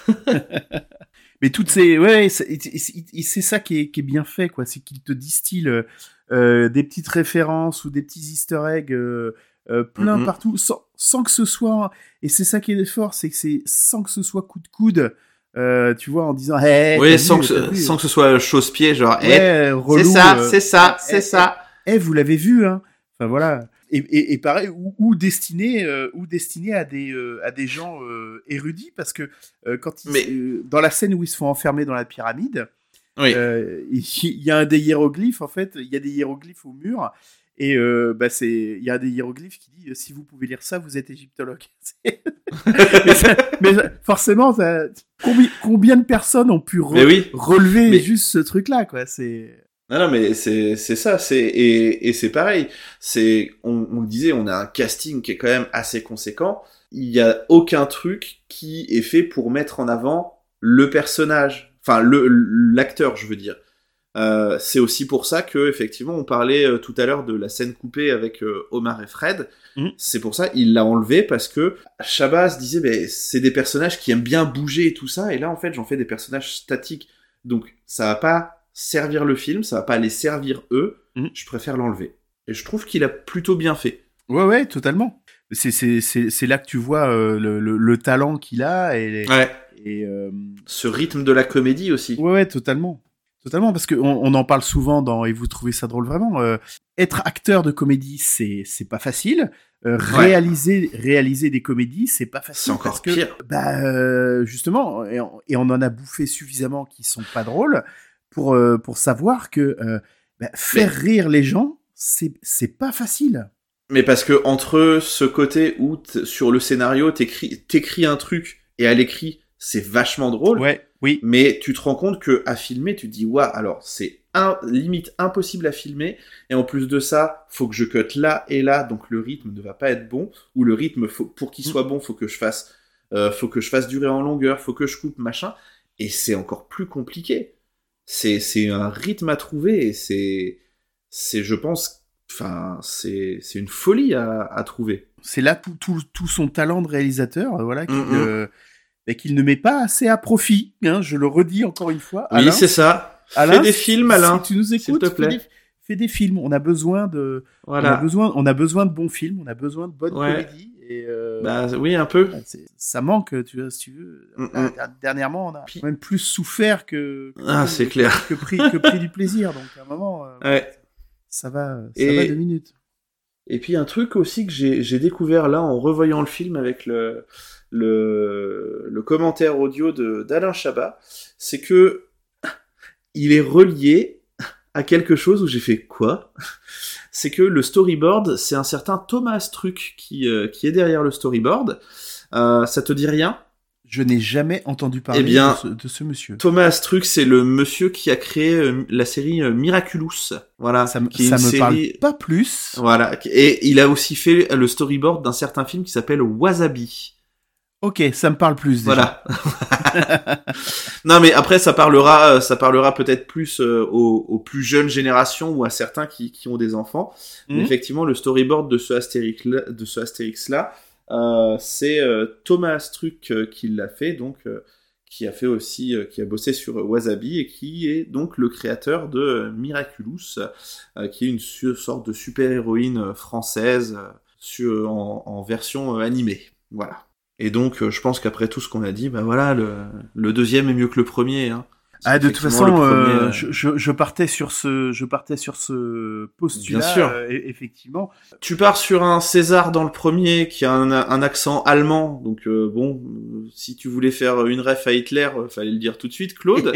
S2: Mais toutes ces, ouais, c'est c'est- c'est ça qui est, qui est bien fait, quoi. C'est qu'il te distille euh, des petites références ou des petits Easter eggs euh, euh, plein
S1: mm-hmm.
S2: partout, sans, sans que ce soit... Et c'est ça qui est fort, c'est que c'est sans que ce soit coup de coude, euh, tu vois, en disant... Hey,
S1: oui, sans, vu, que, sans que ce soit chausse-pied, genre...
S2: Ouais,
S1: hey,
S2: relou,
S1: c'est ça,
S2: euh,
S1: c'est ça,
S2: eh,
S1: c'est
S2: eh,
S1: ça.
S2: Eh, eh, vous l'avez vu, hein. Enfin, voilà. Et, et, et pareil, ou, ou destiné, euh, ou destiné à des euh, à des gens euh, érudits, parce que euh, quand ils,
S1: Mais...
S2: euh, dans la scène où ils se font enfermer dans la pyramide,
S1: oui.
S2: euh, il y a un des hiéroglyphes en fait, il y a des hiéroglyphes au mur, et euh, bah c'est, il y a un des hiéroglyphes qui dit si vous pouvez lire ça, vous êtes égyptologue. mais, ça, mais forcément, ça, combien, combien de personnes ont pu re-
S1: oui.
S2: relever
S1: mais...
S2: juste ce truc-là, quoi. C'est
S1: Non, non, mais c'est c'est ça, c'est et et c'est pareil. C'est on, on le disait, on a un casting qui est quand même assez conséquent. Il y a aucun truc qui est fait pour mettre en avant le personnage, enfin le l'acteur, je veux dire. Euh, c'est aussi pour ça que effectivement, on parlait euh, tout à l'heure de la scène coupée avec euh, Omar et Fred. Mmh. C'est pour ça il l'a enlevé parce que Chabat se disait, ben c'est des personnages qui aiment bien bouger et tout ça, et là en fait j'en fais des personnages statiques, donc ça va pas servir le film, ça va pas les servir eux, mmh. je préfère l'enlever. Et je trouve qu'il a plutôt bien fait.
S2: Ouais, ouais, totalement. C'est, c'est, c'est, c'est là que tu vois euh, le, le, le talent qu'il a et,
S1: ouais.
S2: et euh...
S1: ce rythme de la comédie aussi.
S2: Ouais, ouais, totalement. Totalement, parce qu'on on en parle souvent dans Et vous trouvez ça drôle vraiment. Euh, être acteur de comédie, c'est, c'est pas facile. Euh, ouais. réaliser, réaliser des comédies, c'est pas facile.
S1: C'est encore
S2: parce que,
S1: pire.
S2: Bah, euh, justement, et on, et on en a bouffé suffisamment qui sont pas drôles. Pour, euh, pour savoir que euh, bah, faire mais... rire les gens, c'est, c'est pas facile.
S1: Mais parce que entre ce côté où sur le scénario, t'écris, t'écris un truc et à l'écrit, c'est vachement drôle.
S2: Ouais, oui.
S1: Mais tu te rends compte que à filmer, tu te dis, waouh, alors c'est un, limite impossible à filmer. Et en plus de ça, faut que je cut là et là, donc le rythme ne va pas être bon. Ou le rythme, faut, pour qu'il soit bon, faut que je fasse, euh, faut que je fasse durer en longueur, faut que je coupe, machin. Et c'est encore plus compliqué. C'est, c'est un rythme à trouver et c'est, c'est, je pense, enfin, c'est, c'est une folie à, à trouver.
S2: C'est là tout, tout, tout son talent de réalisateur, voilà, qu'il, mm-hmm. euh, et qu'il ne met pas assez à profit, hein, je le redis encore une fois.
S1: Oui,
S2: Alain,
S1: c'est ça.
S2: Alain,
S1: fais des films, Alain.
S2: Si tu nous écoutes,
S1: s'il te plaît.
S2: Fais des, fais des films. On a besoin de,
S1: voilà.
S2: on a besoin, on a besoin de bons films, on a besoin de bonnes
S1: ouais.
S2: comédies. Et euh,
S1: bah oui, un peu.
S2: C'est, ça manque, tu vois, si tu veux. Mm-mm. Dernièrement, on a Puis, même plus souffert que, que
S1: ah, c'est
S2: que,
S1: clair.
S2: que pris que pris du plaisir. Donc à un moment, euh,
S1: ouais.
S2: ça va, ça
S1: et,
S2: va deux minutes.
S1: Et puis un truc aussi que j'ai, j'ai découvert là en revoyant le film avec le le, le commentaire audio de d'Alain Chabat, c'est que il est relié à quelque chose où j'ai fait quoi ? C'est que le storyboard, c'est un certain Thomas Truc qui, euh, qui est derrière le storyboard. Euh, ça te dit rien ?
S2: Je n'ai jamais entendu parler
S1: eh bien,
S2: de, ce, de ce monsieur.
S1: Thomas Truc, c'est le monsieur qui a créé euh, la série euh, Miraculous. Voilà.
S2: Ça, m-
S1: qui est
S2: ça
S1: une
S2: me
S1: série...
S2: parle pas plus.
S1: Voilà. Et il a aussi fait le storyboard d'un certain film qui s'appelle Wasabi.
S2: Ok, ça me parle plus déjà.
S1: Voilà. Non, mais après, ça parlera, ça parlera peut-être plus euh, aux, aux plus jeunes générations ou à certains qui, qui ont des enfants. Mmh. Mais effectivement, le storyboard de ce Astérix-là, de ce Astérix-là, euh, c'est euh, Thomas Truc euh, qui l'a fait, donc euh, qui a fait aussi, euh, qui a bossé sur euh, Wasabi et qui est donc le créateur de euh, Miraculous, euh, qui est une su- sorte de super-héroïne euh, française euh, sur, en, en version euh, animée. Voilà. Et donc, euh, je pense qu'après tout ce qu'on a dit, bah voilà, le, le deuxième est mieux que le premier. Hein.
S2: Ah, de toute façon, premier, euh, je, je, je partais sur ce, je partais sur ce postulat.
S1: Bien sûr.
S2: Euh, effectivement.
S1: Tu pars sur un César dans le premier qui a un, un accent allemand, donc euh, bon, si tu voulais faire une ref à Hitler, euh, fallait le dire tout de suite, Claude.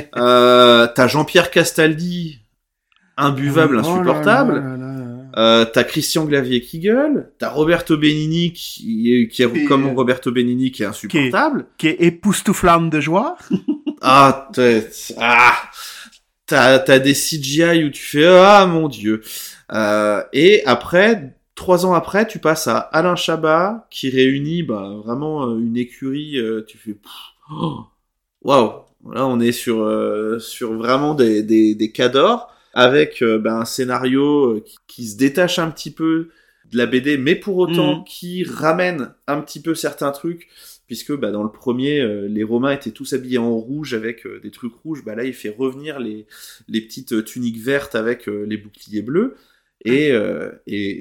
S1: euh, t'as Jean-Pierre Castaldi, imbuvable, oh insupportable. Là là là là. Euh, t'as Christian Clavier qui gueule, t'as Roberto Benigni qui est, qui est et comme Roberto Benigni qui est insupportable,
S2: qui est, qui est époustouflant de joie.
S1: ah, t'as, ah, t'as, t'as des C G I où tu fais ah mon dieu. Euh, et après, trois ans après, tu passes à Alain Chabat qui réunit bah vraiment une écurie. Euh, tu fais waouh, wow. Là on est sur euh, sur vraiment des des des cadors. Avec euh, ben, un scénario euh, qui, qui se détache un petit peu de la B D, mais pour autant mmh. qui ramène un petit peu certains trucs, puisque bah, dans le premier, euh, les Romains étaient tous habillés en rouge avec euh, des trucs rouges, bah, là il fait revenir les, les petites tuniques vertes avec euh, les boucliers bleus, et, euh, et,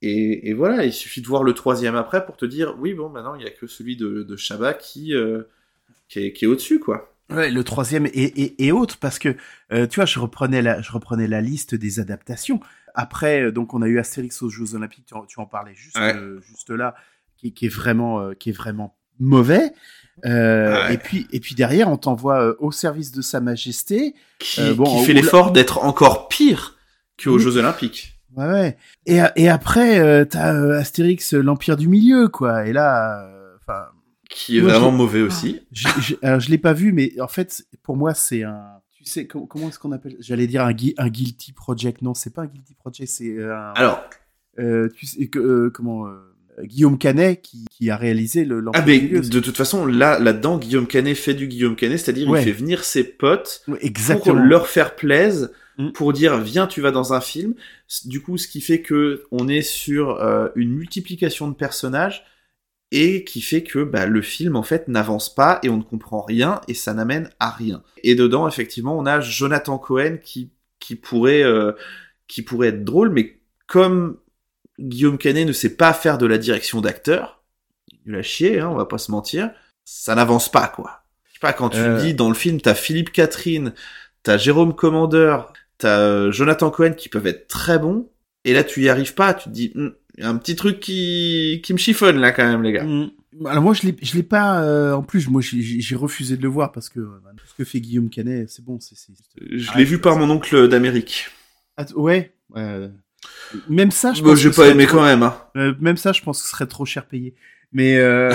S1: et, et voilà, il suffit de voir le troisième après pour te dire, oui, bon, maintenant, il y a que celui de, de Chabat qui, euh, qui, est, qui est au-dessus, quoi.
S2: Ouais, le troisième est, est, est autre parce que, euh, tu vois, je reprenais, la, je reprenais la liste des adaptations. Après, donc, on a eu Astérix aux Jeux Olympiques, tu en, tu en parlais juste, ouais. euh, juste là, qui, qui, est vraiment, euh, qui est vraiment mauvais. Euh, ouais. et, puis, et puis derrière, on t'envoie euh, au service de Sa Majesté.
S1: Qui,
S2: euh, bon,
S1: qui fait l'effort d'être encore pire qu'aux oui. Jeux Olympiques.
S2: Ouais, ouais. Et, et après, euh, t'as euh, Astérix, l'Empire du Milieu, quoi. Et là, enfin. Euh,
S1: qui est moi, vraiment mauvais aussi.
S2: Je, je, alors, je l'ai pas vu, mais en fait, pour moi, c'est un. Tu sais, comment, comment est-ce qu'on appelle? J'allais dire un, un guilty project. Non, c'est pas un guilty project, c'est un.
S1: Alors.
S2: Euh, tu sais, euh, comment. Euh, Guillaume Canet qui, qui a réalisé le.
S1: Ah, mais de toute façon, là, là-dedans, Guillaume Canet fait du Guillaume Canet, c'est-à-dire ouais. il fait venir ses potes
S2: ouais, exactement.
S1: pour leur faire plaisir. Pour dire viens tu vas dans un film, du coup ce qui fait que on est sur euh, une multiplication de personnages et qui fait que bah, le film en fait n'avance pas et on ne comprend rien et ça n'amène à rien. Et dedans effectivement on a Jonathan Cohen qui qui pourrait euh, qui pourrait être drôle, mais comme Guillaume Canet ne sait pas faire de la direction d'acteur, il l'a chier, hein, on va pas se mentir, ça n'avance pas quoi. Je sais pas, quand tu euh... me dis dans le film t'as Philippe Catherine, t'as Jérôme Commandeur, t'as euh, Jonathan Cohen qui peuvent être très bons, et là tu y arrives pas, tu te dis, il hm, y a un petit truc qui qui me chiffonne là quand même les gars.
S2: Mmh. Alors moi je l'ai je l'ai pas, euh, en plus moi j'ai, j'ai refusé de le voir parce que euh, tout ce que fait Guillaume Canet c'est bon, c'est. c'est, c'est...
S1: Je ah, l'ai vu par mon oncle d'Amérique.
S2: Ah, ouais. Euh, même ça je.
S1: Bon,
S2: pense
S1: j'ai
S2: que
S1: pas aimé
S2: trop...
S1: quand même. Hein.
S2: Euh, même ça je pense que ce serait trop cher payé. Mais euh...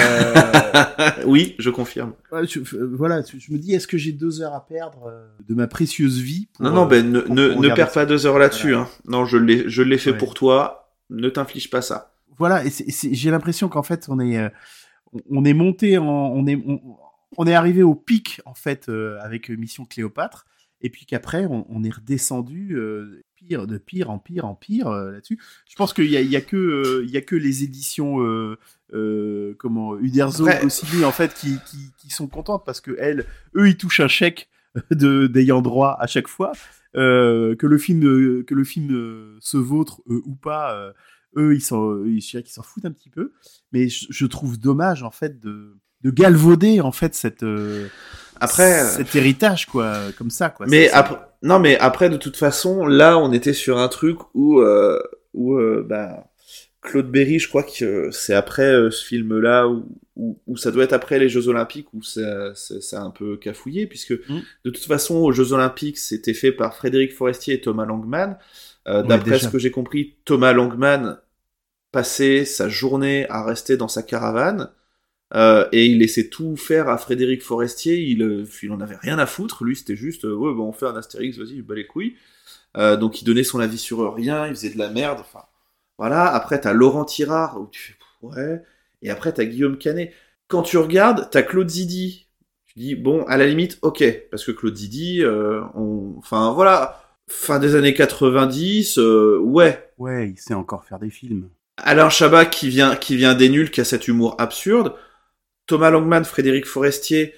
S1: oui, je confirme.
S2: Je, voilà, je me dis, est-ce que j'ai deux heures à perdre euh, de ma précieuse vie pour,
S1: Non, non, ben
S2: euh,
S1: ne,
S2: pour,
S1: ne,
S2: pour
S1: ne perds pas deux heures là-dessus.
S2: Voilà.
S1: Hein. Non, je l'ai, je l'ai fait
S2: ouais.
S1: pour toi. Ne t'inflige pas ça.
S2: Voilà, et c'est, c'est, j'ai l'impression qu'en fait, on est, euh, on est monté, en, on est, on, on est arrivé au pic en fait euh, avec Mission Cléopâtre, et puis qu'après, on, on est redescendu euh, pire, de pire en pire en pire euh, là-dessus. Je pense qu'il y a, il y a que, euh, il y a que les éditions. Euh, Euh, comment Uderzo, Goscinny en fait qui, qui qui sont contentes parce que elles, eux ils touchent un chèque de d'ayant droit à chaque fois euh, que le film euh, que le film euh, se vautre euh, ou pas euh, eux ils s'en ils, je dirais qu'ils s'en foutent un petit peu, mais je, je trouve dommage en fait de de galvauder en fait cette euh,
S1: après
S2: cet héritage quoi comme ça quoi.
S1: Mais
S2: c'est,
S1: après c'est... non mais après de toute façon là on était sur un truc où euh, où euh, bah Claude Berry, je crois que c'est après euh, ce film-là, où, où, où ça doit être après les Jeux Olympiques, où ça, ça, ça a un peu cafouillé, puisque mmh. de toute façon, aux Jeux Olympiques, c'était fait par Frédéric Forestier et Thomas Langman. Euh, d'après ouais, ce que j'ai compris, Thomas Langman passait sa journée à rester dans sa caravane, euh, et il laissait tout faire à Frédéric Forestier, il, il en avait rien à foutre, lui c'était juste, euh, ouais, bon, on fait un Astérix, vas-y, bat les couilles. Euh, donc il donnait son avis sur rien, il faisait de la merde, enfin... Voilà, après t'as Laurent Tirard, où tu fais ouais, et après t'as Guillaume Canet. Quand tu regardes, t'as Claude Zidi. Tu dis, bon, à la limite, ok, parce que Claude Zidi, euh, on... enfin voilà, fin des années quatre-vingt-dix, euh, ouais.
S2: Ouais, il sait encore faire des films.
S1: Alain Chabat qui vient, qui vient des nuls, qui a cet humour absurde. Thomas Langman, Frédéric Forestier,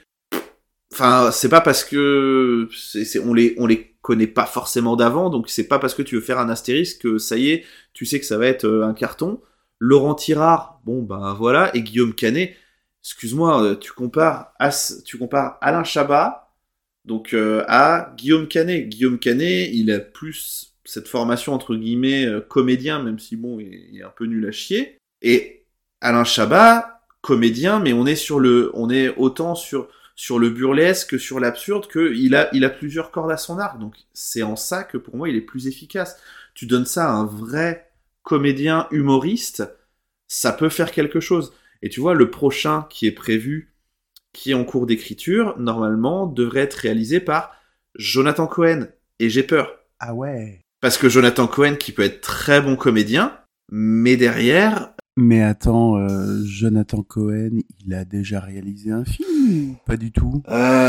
S1: enfin, c'est pas parce que c'est, c'est, on les, on les connaît pas forcément d'avant, donc c'est pas parce que tu veux faire un Astérix que ça y est, tu sais que ça va être un carton. Laurent Tirard, bon ben voilà, et Guillaume Canet, excuse-moi, tu compares, As, tu compares Alain Chabat, donc euh, à Guillaume Canet. Guillaume Canet, il a plus cette formation entre guillemets euh, comédien, même si bon, il est, il est un peu nul à chier. Et Alain Chabat, comédien, mais on est sur le, on est autant sur sur le burlesque, sur l'absurde, qu'il a, il a plusieurs cordes à son arc. Donc, c'est en ça que, pour moi, il est plus efficace. Tu donnes ça à un vrai comédien humoriste, ça peut faire quelque chose. Et tu vois, le prochain qui est prévu, qui est en cours d'écriture, normalement, devrait être réalisé par Jonathan Cohen. Et j'ai peur.
S2: Ah ouais.
S1: Parce que Jonathan Cohen, qui peut être très bon comédien, mais derrière...
S2: Mais attends, euh, Jonathan Cohen, il a déjà réalisé un film ou pas du tout ?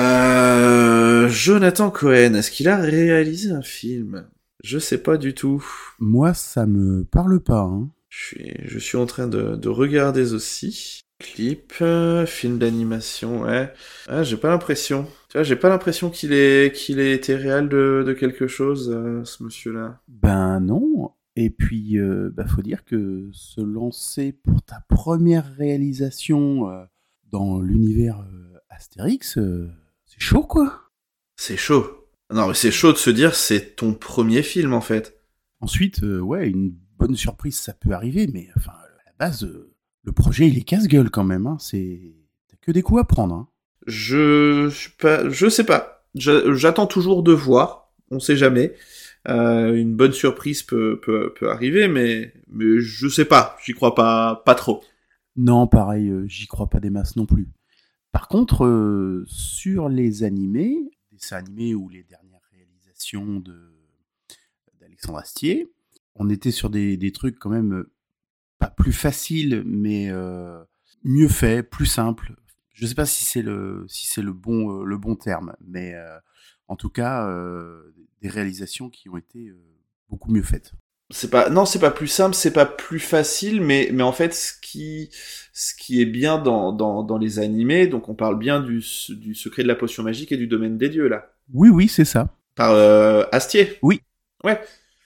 S1: Euh... Jonathan Cohen, est-ce qu'il a réalisé un film ? Je sais pas du tout.
S2: Moi, ça me parle pas. Hein.
S1: Je suis, je suis en train de, de regarder aussi. Clip, euh, film d'animation, ouais. Ah, j'ai pas l'impression. Tu vois, j'ai pas l'impression qu'il ait, qu'il ait été réel de, de quelque chose, euh, ce monsieur-là.
S2: Ben non. Et puis, euh, bah, faut dire que se lancer pour ta première réalisation euh, dans l'univers euh, Astérix, euh, c'est chaud, quoi.
S1: C'est chaud. Non, mais c'est chaud de se dire c'est ton premier film, en fait.
S2: Ensuite, euh, ouais, une bonne surprise, ça peut arriver, mais enfin, à la base, euh, le projet, il est casse-gueule quand même. Hein. C'est t'as que des coups à prendre. Hein.
S1: Je, je, pas, je sais pas. Je, j'attends toujours de voir. On sait jamais. Euh, une bonne surprise peut, peut, peut arriver, mais, mais je sais pas. J'y crois pas, pas trop.
S2: Non, pareil, euh, j'y crois pas des masses non plus. Par contre, euh, sur les animés, les dessins animés ou les dernières réalisations de d'Alexandre Astier, on était sur des, des trucs quand même euh, pas plus faciles, mais euh, mieux faits, plus simples. Je sais pas si c'est le si c'est le bon euh, le bon terme, mais euh, en tout cas euh, des réalisations qui ont été euh, beaucoup mieux faites.
S1: C'est pas non, c'est pas plus simple, c'est pas plus facile, mais mais en fait ce qui ce qui est bien dans dans dans les animés, donc on parle bien du du secret de la potion magique et du domaine des dieux là.
S2: Oui oui, c'est ça.
S1: Par euh, Astier.
S2: Oui.
S1: Ouais.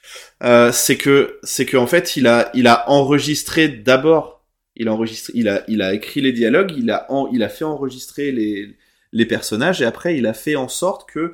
S1: Euh, c'est que c'est que en fait il a il a enregistré d'abord, il a enregistré, il a il a écrit les dialogues, il a en, il a fait enregistrer les les personnages et après il a fait en sorte que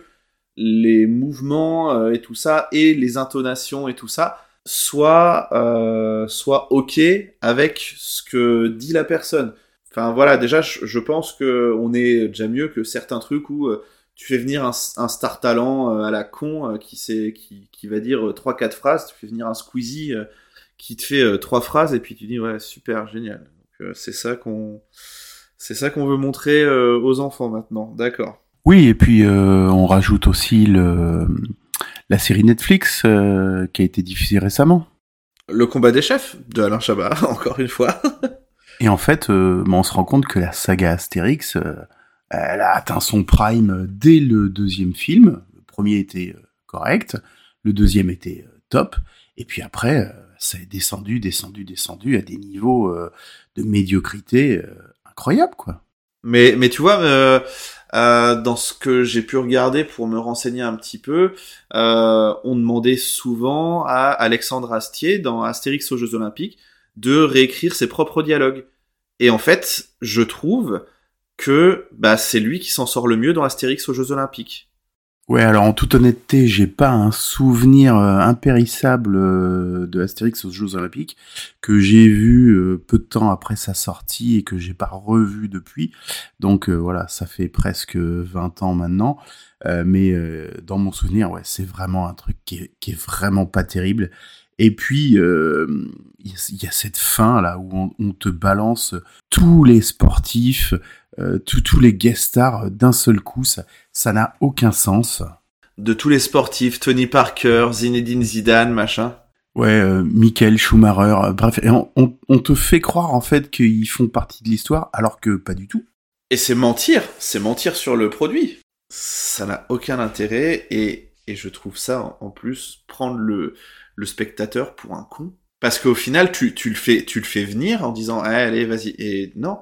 S1: les mouvements euh, et tout ça et les intonations et tout ça soit euh, soit ok avec ce que dit la personne. Enfin voilà, déjà je, je pense que on est déjà mieux que certains trucs où euh, tu fais venir un, un star talent euh, à la con euh, qui sait qui qui va dire euh, trois quatre phrases, tu fais venir un Squeezie euh, qui te fait euh, trois phrases et puis tu dis ouais super génial. Donc euh, c'est ça qu'on c'est ça qu'on veut montrer euh, aux enfants maintenant, d'accord.
S2: Oui, et puis euh, on rajoute aussi le la série Netflix euh, qui a été diffusée récemment.
S1: Le combat des chefs de Alain Chabat, encore une fois.
S2: Et en fait, euh, on se rend compte que la saga Astérix, euh, elle a atteint son prime dès le deuxième film. Le premier était euh, correct, le deuxième était euh, top, et puis après, euh, ça est descendu, descendu, descendu à des niveaux euh, de médiocrité euh, incroyables, quoi.
S1: Mais, mais tu vois, euh, euh, dans ce que j'ai pu regarder pour me renseigner un petit peu, euh, on demandait souvent à Alexandre Astier, dans Astérix aux Jeux Olympiques, de réécrire ses propres dialogues. Et en fait, je trouve que bah, c'est lui qui s'en sort le mieux dans Astérix aux Jeux Olympiques.
S2: Ouais, alors en toute honnêteté, j'ai pas un souvenir euh, impérissable euh, de Astérix aux Jeux Olympiques que j'ai vu euh, peu de temps après sa sortie et que j'ai pas revu depuis. Donc euh, voilà, ça fait presque vingt ans maintenant. Euh, mais euh, dans mon souvenir, ouais, c'est vraiment un truc qui est, qui est vraiment pas terrible. Et puis, euh, il y, y a cette fin là où on, on te balance tous les sportifs, euh, tous, tous les guest stars d'un seul coup, ça, ça n'a aucun sens.
S1: De tous les sportifs, Tony Parker, Zinedine Zidane, machin.
S2: Ouais, euh, Michael Schumacher, euh, bref, et on, on, on te fait croire en fait qu'ils font partie de l'histoire, alors que pas du tout.
S1: Et c'est mentir, c'est mentir sur le produit. Ça n'a aucun intérêt, et, et je trouve ça, en plus, prendre le... le spectateur pour un con, parce qu'au final tu tu le fais tu le fais venir en disant ah, allez vas-y, et non,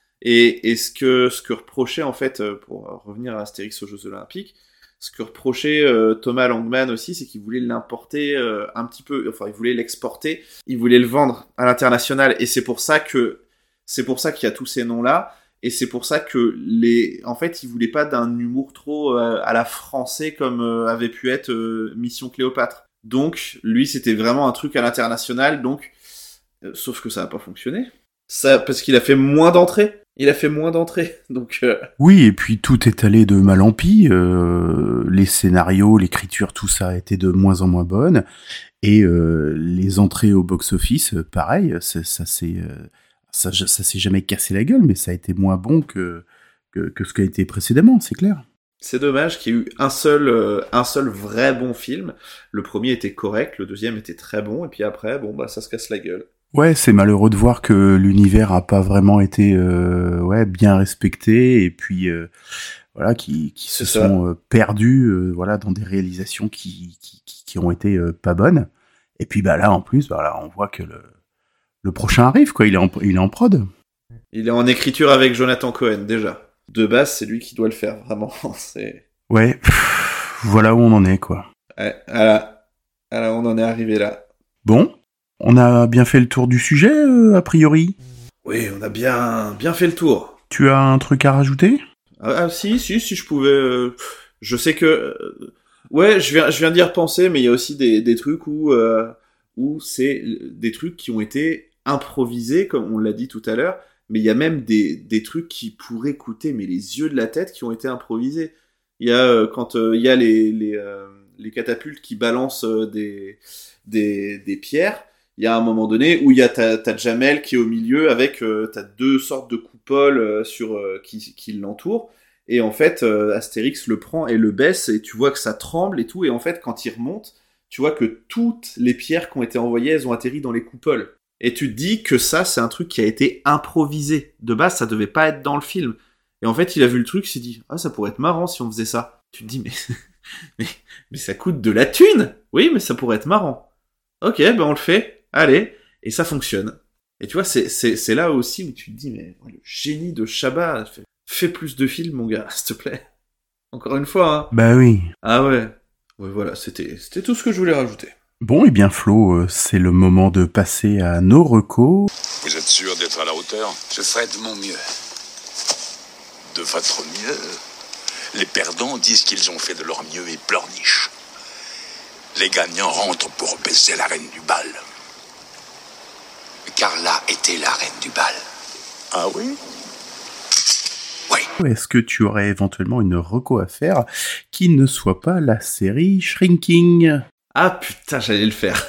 S1: et et ce que ce que reprochait en fait, pour revenir à Astérix aux Jeux Olympiques, ce que reprochait euh, Thomas Langman aussi, c'est qu'il voulait l'importer euh, un petit peu, enfin il voulait l'exporter, il voulait le vendre à l'international, et c'est pour ça que c'est pour ça qu'il y a tous ces noms là. Et c'est pour ça que les, en fait, il voulait pas d'un humour trop euh, à la français comme euh, avait pu être euh, Mission Cléopâtre. Donc, lui, c'était vraiment un truc à l'international, donc, euh, sauf que ça a pas fonctionné. Ça, parce qu'il a fait moins d'entrées. Il a fait moins d'entrées, donc... Euh...
S2: Oui, et puis tout est allé de mal en pis, euh, les scénarios, l'écriture, tout ça était de moins en moins bonne, et euh, les entrées au box-office, pareil, ça, ça s'est... Euh, ça, ça s'est jamais cassé la gueule, mais ça a été moins bon que, que, que ce qui a été précédemment, c'est clair.
S1: C'est dommage qu'il y ait eu un seul, euh, un seul vrai bon film. Le premier était correct, le deuxième était très bon, et puis après, bon, bah, ça se casse la gueule.
S2: Ouais, c'est malheureux de voir que l'univers a pas vraiment été, euh, ouais, bien respecté, et puis, euh, voilà, qui, qui se
S1: ça.
S2: sont euh, perdus, euh, voilà, dans des réalisations qui, qui, qui ont été euh, pas bonnes. Et puis, bah, là, en plus, bah, là, on voit que le, le prochain arrive, quoi, il est en, il est en prod.
S1: Il est en écriture avec Jonathan Cohen, déjà. De base, c'est lui qui doit le faire, vraiment. C'est...
S2: Ouais, pff, voilà où on en est, quoi.
S1: Ouais, voilà. Alors, on en est arrivé là.
S2: Bon, on a bien fait le tour du sujet, euh, a priori.
S1: Oui, on a bien, bien fait le tour.
S2: Tu as un truc à rajouter ?
S1: Ah, ah si, si, si je pouvais... Euh, je sais que... Euh, ouais, je viens, je viens d'y repenser, mais il y a aussi des, des trucs où, euh, où c'est des trucs qui ont été improvisés, comme on l'a dit tout à l'heure, mais il y a même des, des trucs qui pourraient coûter mais les yeux de la tête qui ont été improvisés. Il y a, euh, quand euh, il y a les, les, euh, les catapultes qui balancent euh, des, des, des pierres, il y a un moment donné où il y a ta, ta Jamel qui est au milieu avec euh, t'as deux sortes de coupoles euh, sur euh, qui, qui l'entourent et en fait euh, Astérix le prend et le baisse et tu vois que ça tremble et tout et en fait quand il remonte tu vois que toutes les pierres qui ont été envoyées elles ont atterri dans les coupoles et tu te dis que ça c'est un truc qui a été improvisé de base ça devait pas être dans le film et en fait il a vu le truc il s'est dit ah ça pourrait être marrant si on faisait ça tu te dis mais mais, mais ça coûte de la thune oui mais ça pourrait être marrant ok ben on le fait allez, et ça fonctionne. Et tu vois, c'est, c'est, c'est là aussi où tu te dis, mais le génie de Chabat, fais, fais plus de films, mon gars, s'il te plaît. Encore une fois, hein.
S2: Bah oui.
S1: Ah ouais. Ouais, voilà, c'était, c'était tout ce que je voulais rajouter.
S2: Bon, et eh bien Flo, euh, c'est le moment de passer à nos recos.
S12: Vous êtes sûr d'être à la hauteur ?
S13: Je ferai de mon mieux.
S12: De votre mieux ? Les perdants disent qu'ils ont fait de leur mieux et pleurnichent. Les gagnants rentrent pour baiser la reine du bal.
S13: Carla était la reine du bal.
S12: Ah oui ?
S13: Oui.
S2: Est-ce que tu aurais éventuellement une reco à faire qui ne soit pas la série Shrinking ?
S1: Ah putain, j'allais le faire.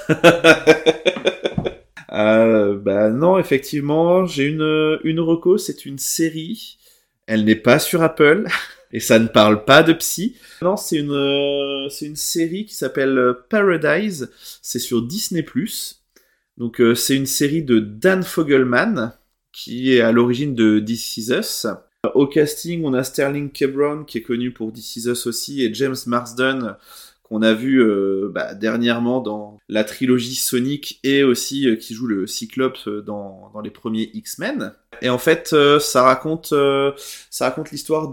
S1: euh, bah non, effectivement, j'ai une, une reco, c'est une série. Elle n'est pas sur Apple. Et ça ne parle pas de psy. Non, c'est une, euh, c'est une série qui s'appelle Paradise. C'est sur Disney plus. Donc euh, c'est une série de Dan Fogelman qui est à l'origine de This Is Us. Au casting, on a Sterling K. Brown qui est connu pour This Is Us aussi et James Marsden qu'on a vu euh, bah, dernièrement dans la trilogie Sonic et aussi euh, qui joue le Cyclope dans, dans les premiers X-Men. Et en fait, euh, ça raconte euh, ça raconte l'histoire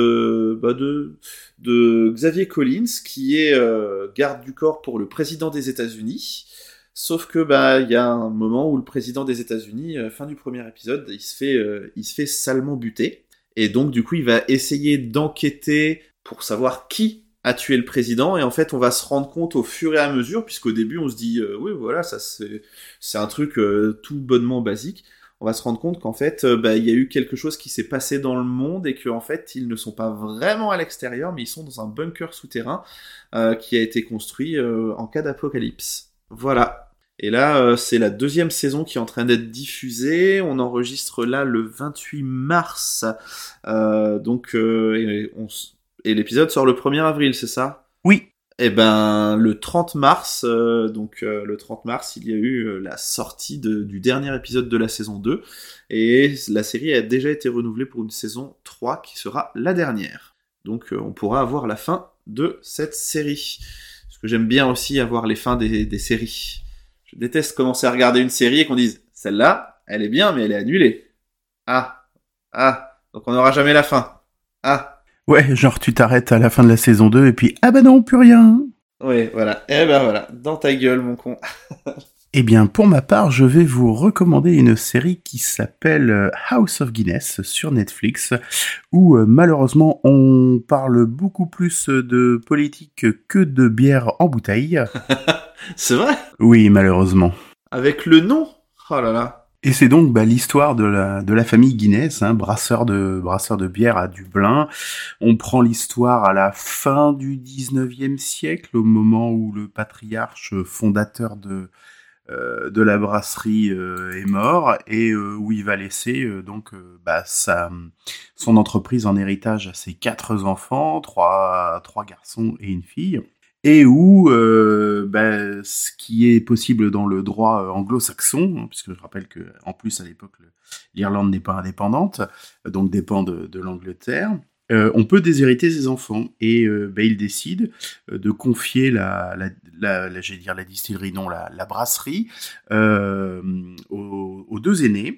S1: de bah, de de Xavier Collins qui est euh, garde du corps pour le président des États-Unis. Sauf que bah il y a un moment où le président des États-Unis, euh, fin du premier épisode, il se fait euh, il se fait salement buter et donc du coup il va essayer d'enquêter pour savoir qui a tué le président et en fait on va se rendre compte au fur et à mesure puisqu'au début on se dit euh, oui voilà ça c'est c'est un truc euh, tout bonnement basique. On va se rendre compte qu'en fait, euh, bah, il y a eu quelque chose qui s'est passé dans le monde et qu'en fait, ils ne sont pas vraiment à l'extérieur, mais ils sont dans un bunker souterrain euh, qui a été construit euh, en cas d'apocalypse. Voilà. Et là, euh, c'est la deuxième saison qui est en train d'être diffusée. On enregistre là le vingt-huit mars. Euh, donc, euh, et, on, et l'épisode sort le premier avril, c'est ça ?
S2: Oui.
S1: Eh ben, le trente mars, euh, donc euh, le trente mars, il y a eu euh, la sortie de, du dernier épisode de la saison deux, et la série a déjà été renouvelée pour une saison trois qui sera la dernière. Donc euh, on pourra avoir la fin de cette série. Parce que j'aime bien aussi avoir les fins des, des séries. Je déteste commencer à regarder une série et qu'on dise « Celle-là, elle est bien, mais elle est annulée. » Ah, ah, donc on n'aura jamais la fin. Ah.
S2: Ouais, genre tu t'arrêtes à la fin de la saison deux et puis ah bah non, plus rien.
S1: Ouais, voilà. Eh ben voilà, dans ta gueule mon con.
S2: Eh bien, pour ma part, je vais vous recommander une série qui s'appelle House of Guinness sur Netflix, où euh, malheureusement on parle beaucoup plus de politique que de bière en bouteille.
S1: C'est vrai ?
S2: Oui, malheureusement.
S1: Avec le nom ? Oh là là.
S2: Et c'est donc bah, l'histoire de la de la famille Guinness, hein, brasseur de brasseur de bière à Dublin. On prend l'histoire à la fin du dix-neuvième siècle, au moment où le patriarche fondateur de euh, de la brasserie euh, est mort et euh, où il va laisser euh, donc euh, bah, sa son entreprise en héritage à ses quatre enfants, trois trois garçons et une fille. Et où euh, bah, ce qui est possible dans le droit anglo-saxon, hein, puisque je rappelle que en plus à l'époque le, l'Irlande n'est pas indépendante, donc dépend de, de l'Angleterre, euh, on peut déshériter ses enfants. Et euh, bah, il décide de confier la, la, la, la j'allais dire la distillerie, non la, la brasserie, euh, aux, aux deux aînés.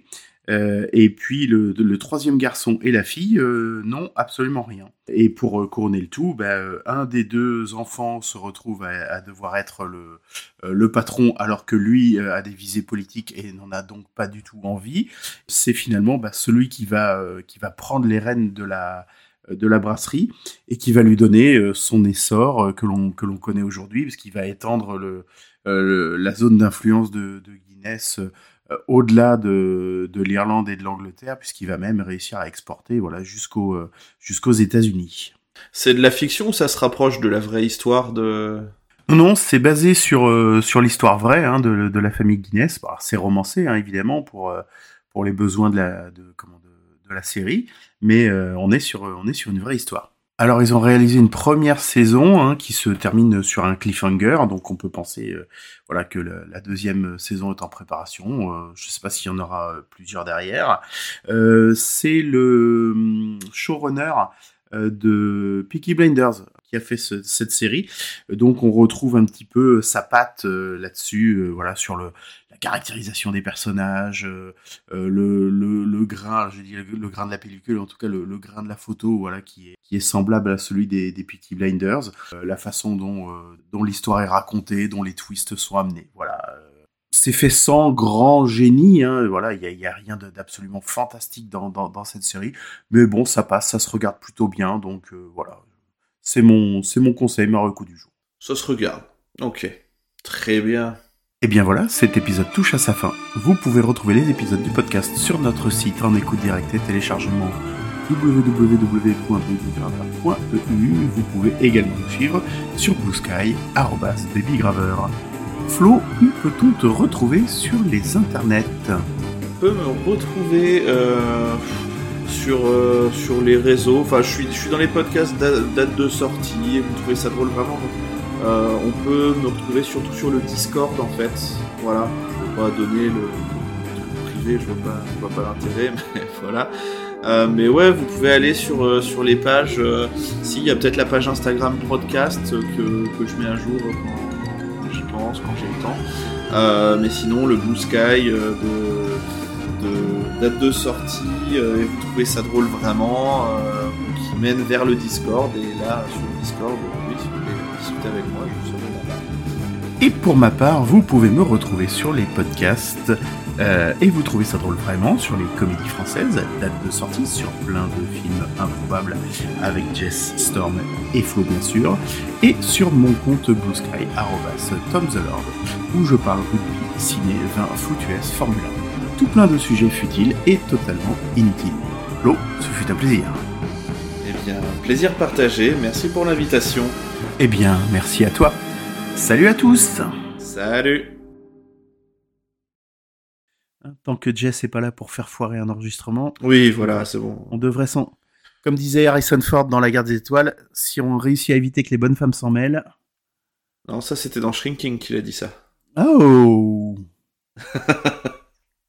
S2: Euh, et puis le, le troisième garçon et la fille euh, n'ont absolument rien. Et pour euh, couronner le tout, bah, euh, un des deux enfants se retrouve à, à devoir être le, euh, le patron, alors que lui euh, a des visées politiques et n'en a donc pas du tout envie. C'est finalement bah, celui qui va, euh, qui va prendre les rênes de la, de la brasserie et qui va lui donner euh, son essor euh, que l'on, que l'on connaît aujourd'hui, parce qu'il va étendre le, euh, le, la zone d'influence de, de Guinness euh, Euh, au-delà de, de l'Irlande et de l'Angleterre, puisqu'il va même réussir à exporter voilà, jusqu'au, euh, jusqu'aux États-Unis.
S1: C'est de la fiction ou ça se rapproche de la vraie histoire de...
S2: Non, c'est basé sur, euh, sur l'histoire vraie hein, de, de la famille Guinness. Alors, c'est romancé, hein, évidemment, pour, euh, pour les besoins de la, de, comment, de, de la série, mais euh, on, est sur, on est sur une vraie histoire. Alors, ils ont réalisé une première saison hein, qui se termine sur un cliffhanger, donc on peut penser euh, voilà, que le, la deuxième saison est en préparation. Euh, je ne sais pas s'il y en aura plusieurs derrière. Euh, c'est le showrunner euh, de Peaky Blinders qui a fait ce, cette série. Donc, on retrouve un petit peu sa patte euh, là-dessus, euh, voilà, sur le la caractérisation des personnages, euh, euh, le, le, le grain, je dis le, le grain de la pellicule, en tout cas le, le grain de la photo, voilà, qui est, qui est semblable à celui des, des Peaky Blinders, euh, la façon dont, euh, dont l'histoire est racontée, dont les twists sont amenés, voilà. C'est fait sans grand génie, hein, voilà, il y a, y a rien de, d'absolument fantastique dans, dans, dans cette série, mais bon, ça passe, ça se regarde plutôt bien, donc euh, voilà, c'est mon, c'est mon conseil, meilleur coup du jour.
S1: Ça se regarde, ok, très bien.
S2: Et bien voilà, cet épisode touche à sa fin. Vous pouvez retrouver les épisodes du podcast sur notre site en écoute directe et téléchargement w w w point babygraveur point e u. Vous pouvez également nous suivre sur Blue Sky, arobase babygraveur. Flo, où peut-on te retrouver sur les internets ?
S1: On peut me retrouver euh, sur, euh, sur les réseaux. Enfin, je suis, je suis dans les podcasts date, date de sortie. Vous trouvez ça drôle vraiment donc, euh, on peut me retrouver surtout sur le Discord en fait. Voilà. Je ne veux pas donner le, le privé, je vois pas, je vois pas l'intérêt, mais voilà. Euh, mais ouais, vous pouvez aller sur, euh, sur les pages. Euh, si, il y a peut-être la page Instagram podcast euh, que, que je mets à jour quand j'y pense, quand j'ai le temps. Euh, mais sinon, le Blue Sky euh, de, de date de sortie, euh, et vous trouvez ça drôle vraiment, euh, qui mène vers le Discord. Et là, sur le Discord, oui, si vous voulez discuter avec moi, je serai là.
S2: Et pour ma part, vous pouvez me retrouver sur les podcasts. Euh, et vous trouvez ça drôle vraiment sur les comédies françaises, date de sortie sur plein de films improbables avec Jess, Storm et Flo bien sûr, et sur mon compte Blue Sky, arobase Tom the Lord, où je parle rugby, ciné, vin, foot U S, Formule un. Tout plein de sujets futiles et totalement inutiles. Flo, ce fut un plaisir.
S1: Eh bien, plaisir partagé, merci pour l'invitation.
S2: Eh bien, merci à toi. Salut à tous.
S1: Salut.
S2: Tant que Jess n'est pas là pour faire foirer un enregistrement.
S1: Oui, voilà, c'est bon.
S2: On devrait s'en... Comme disait Harrison Ford dans La Guerre des Étoiles, si on réussit à éviter que les bonnes femmes s'en mêlent...
S1: Non, ça c'était dans Shrinking qu'il a dit ça.
S2: Oh.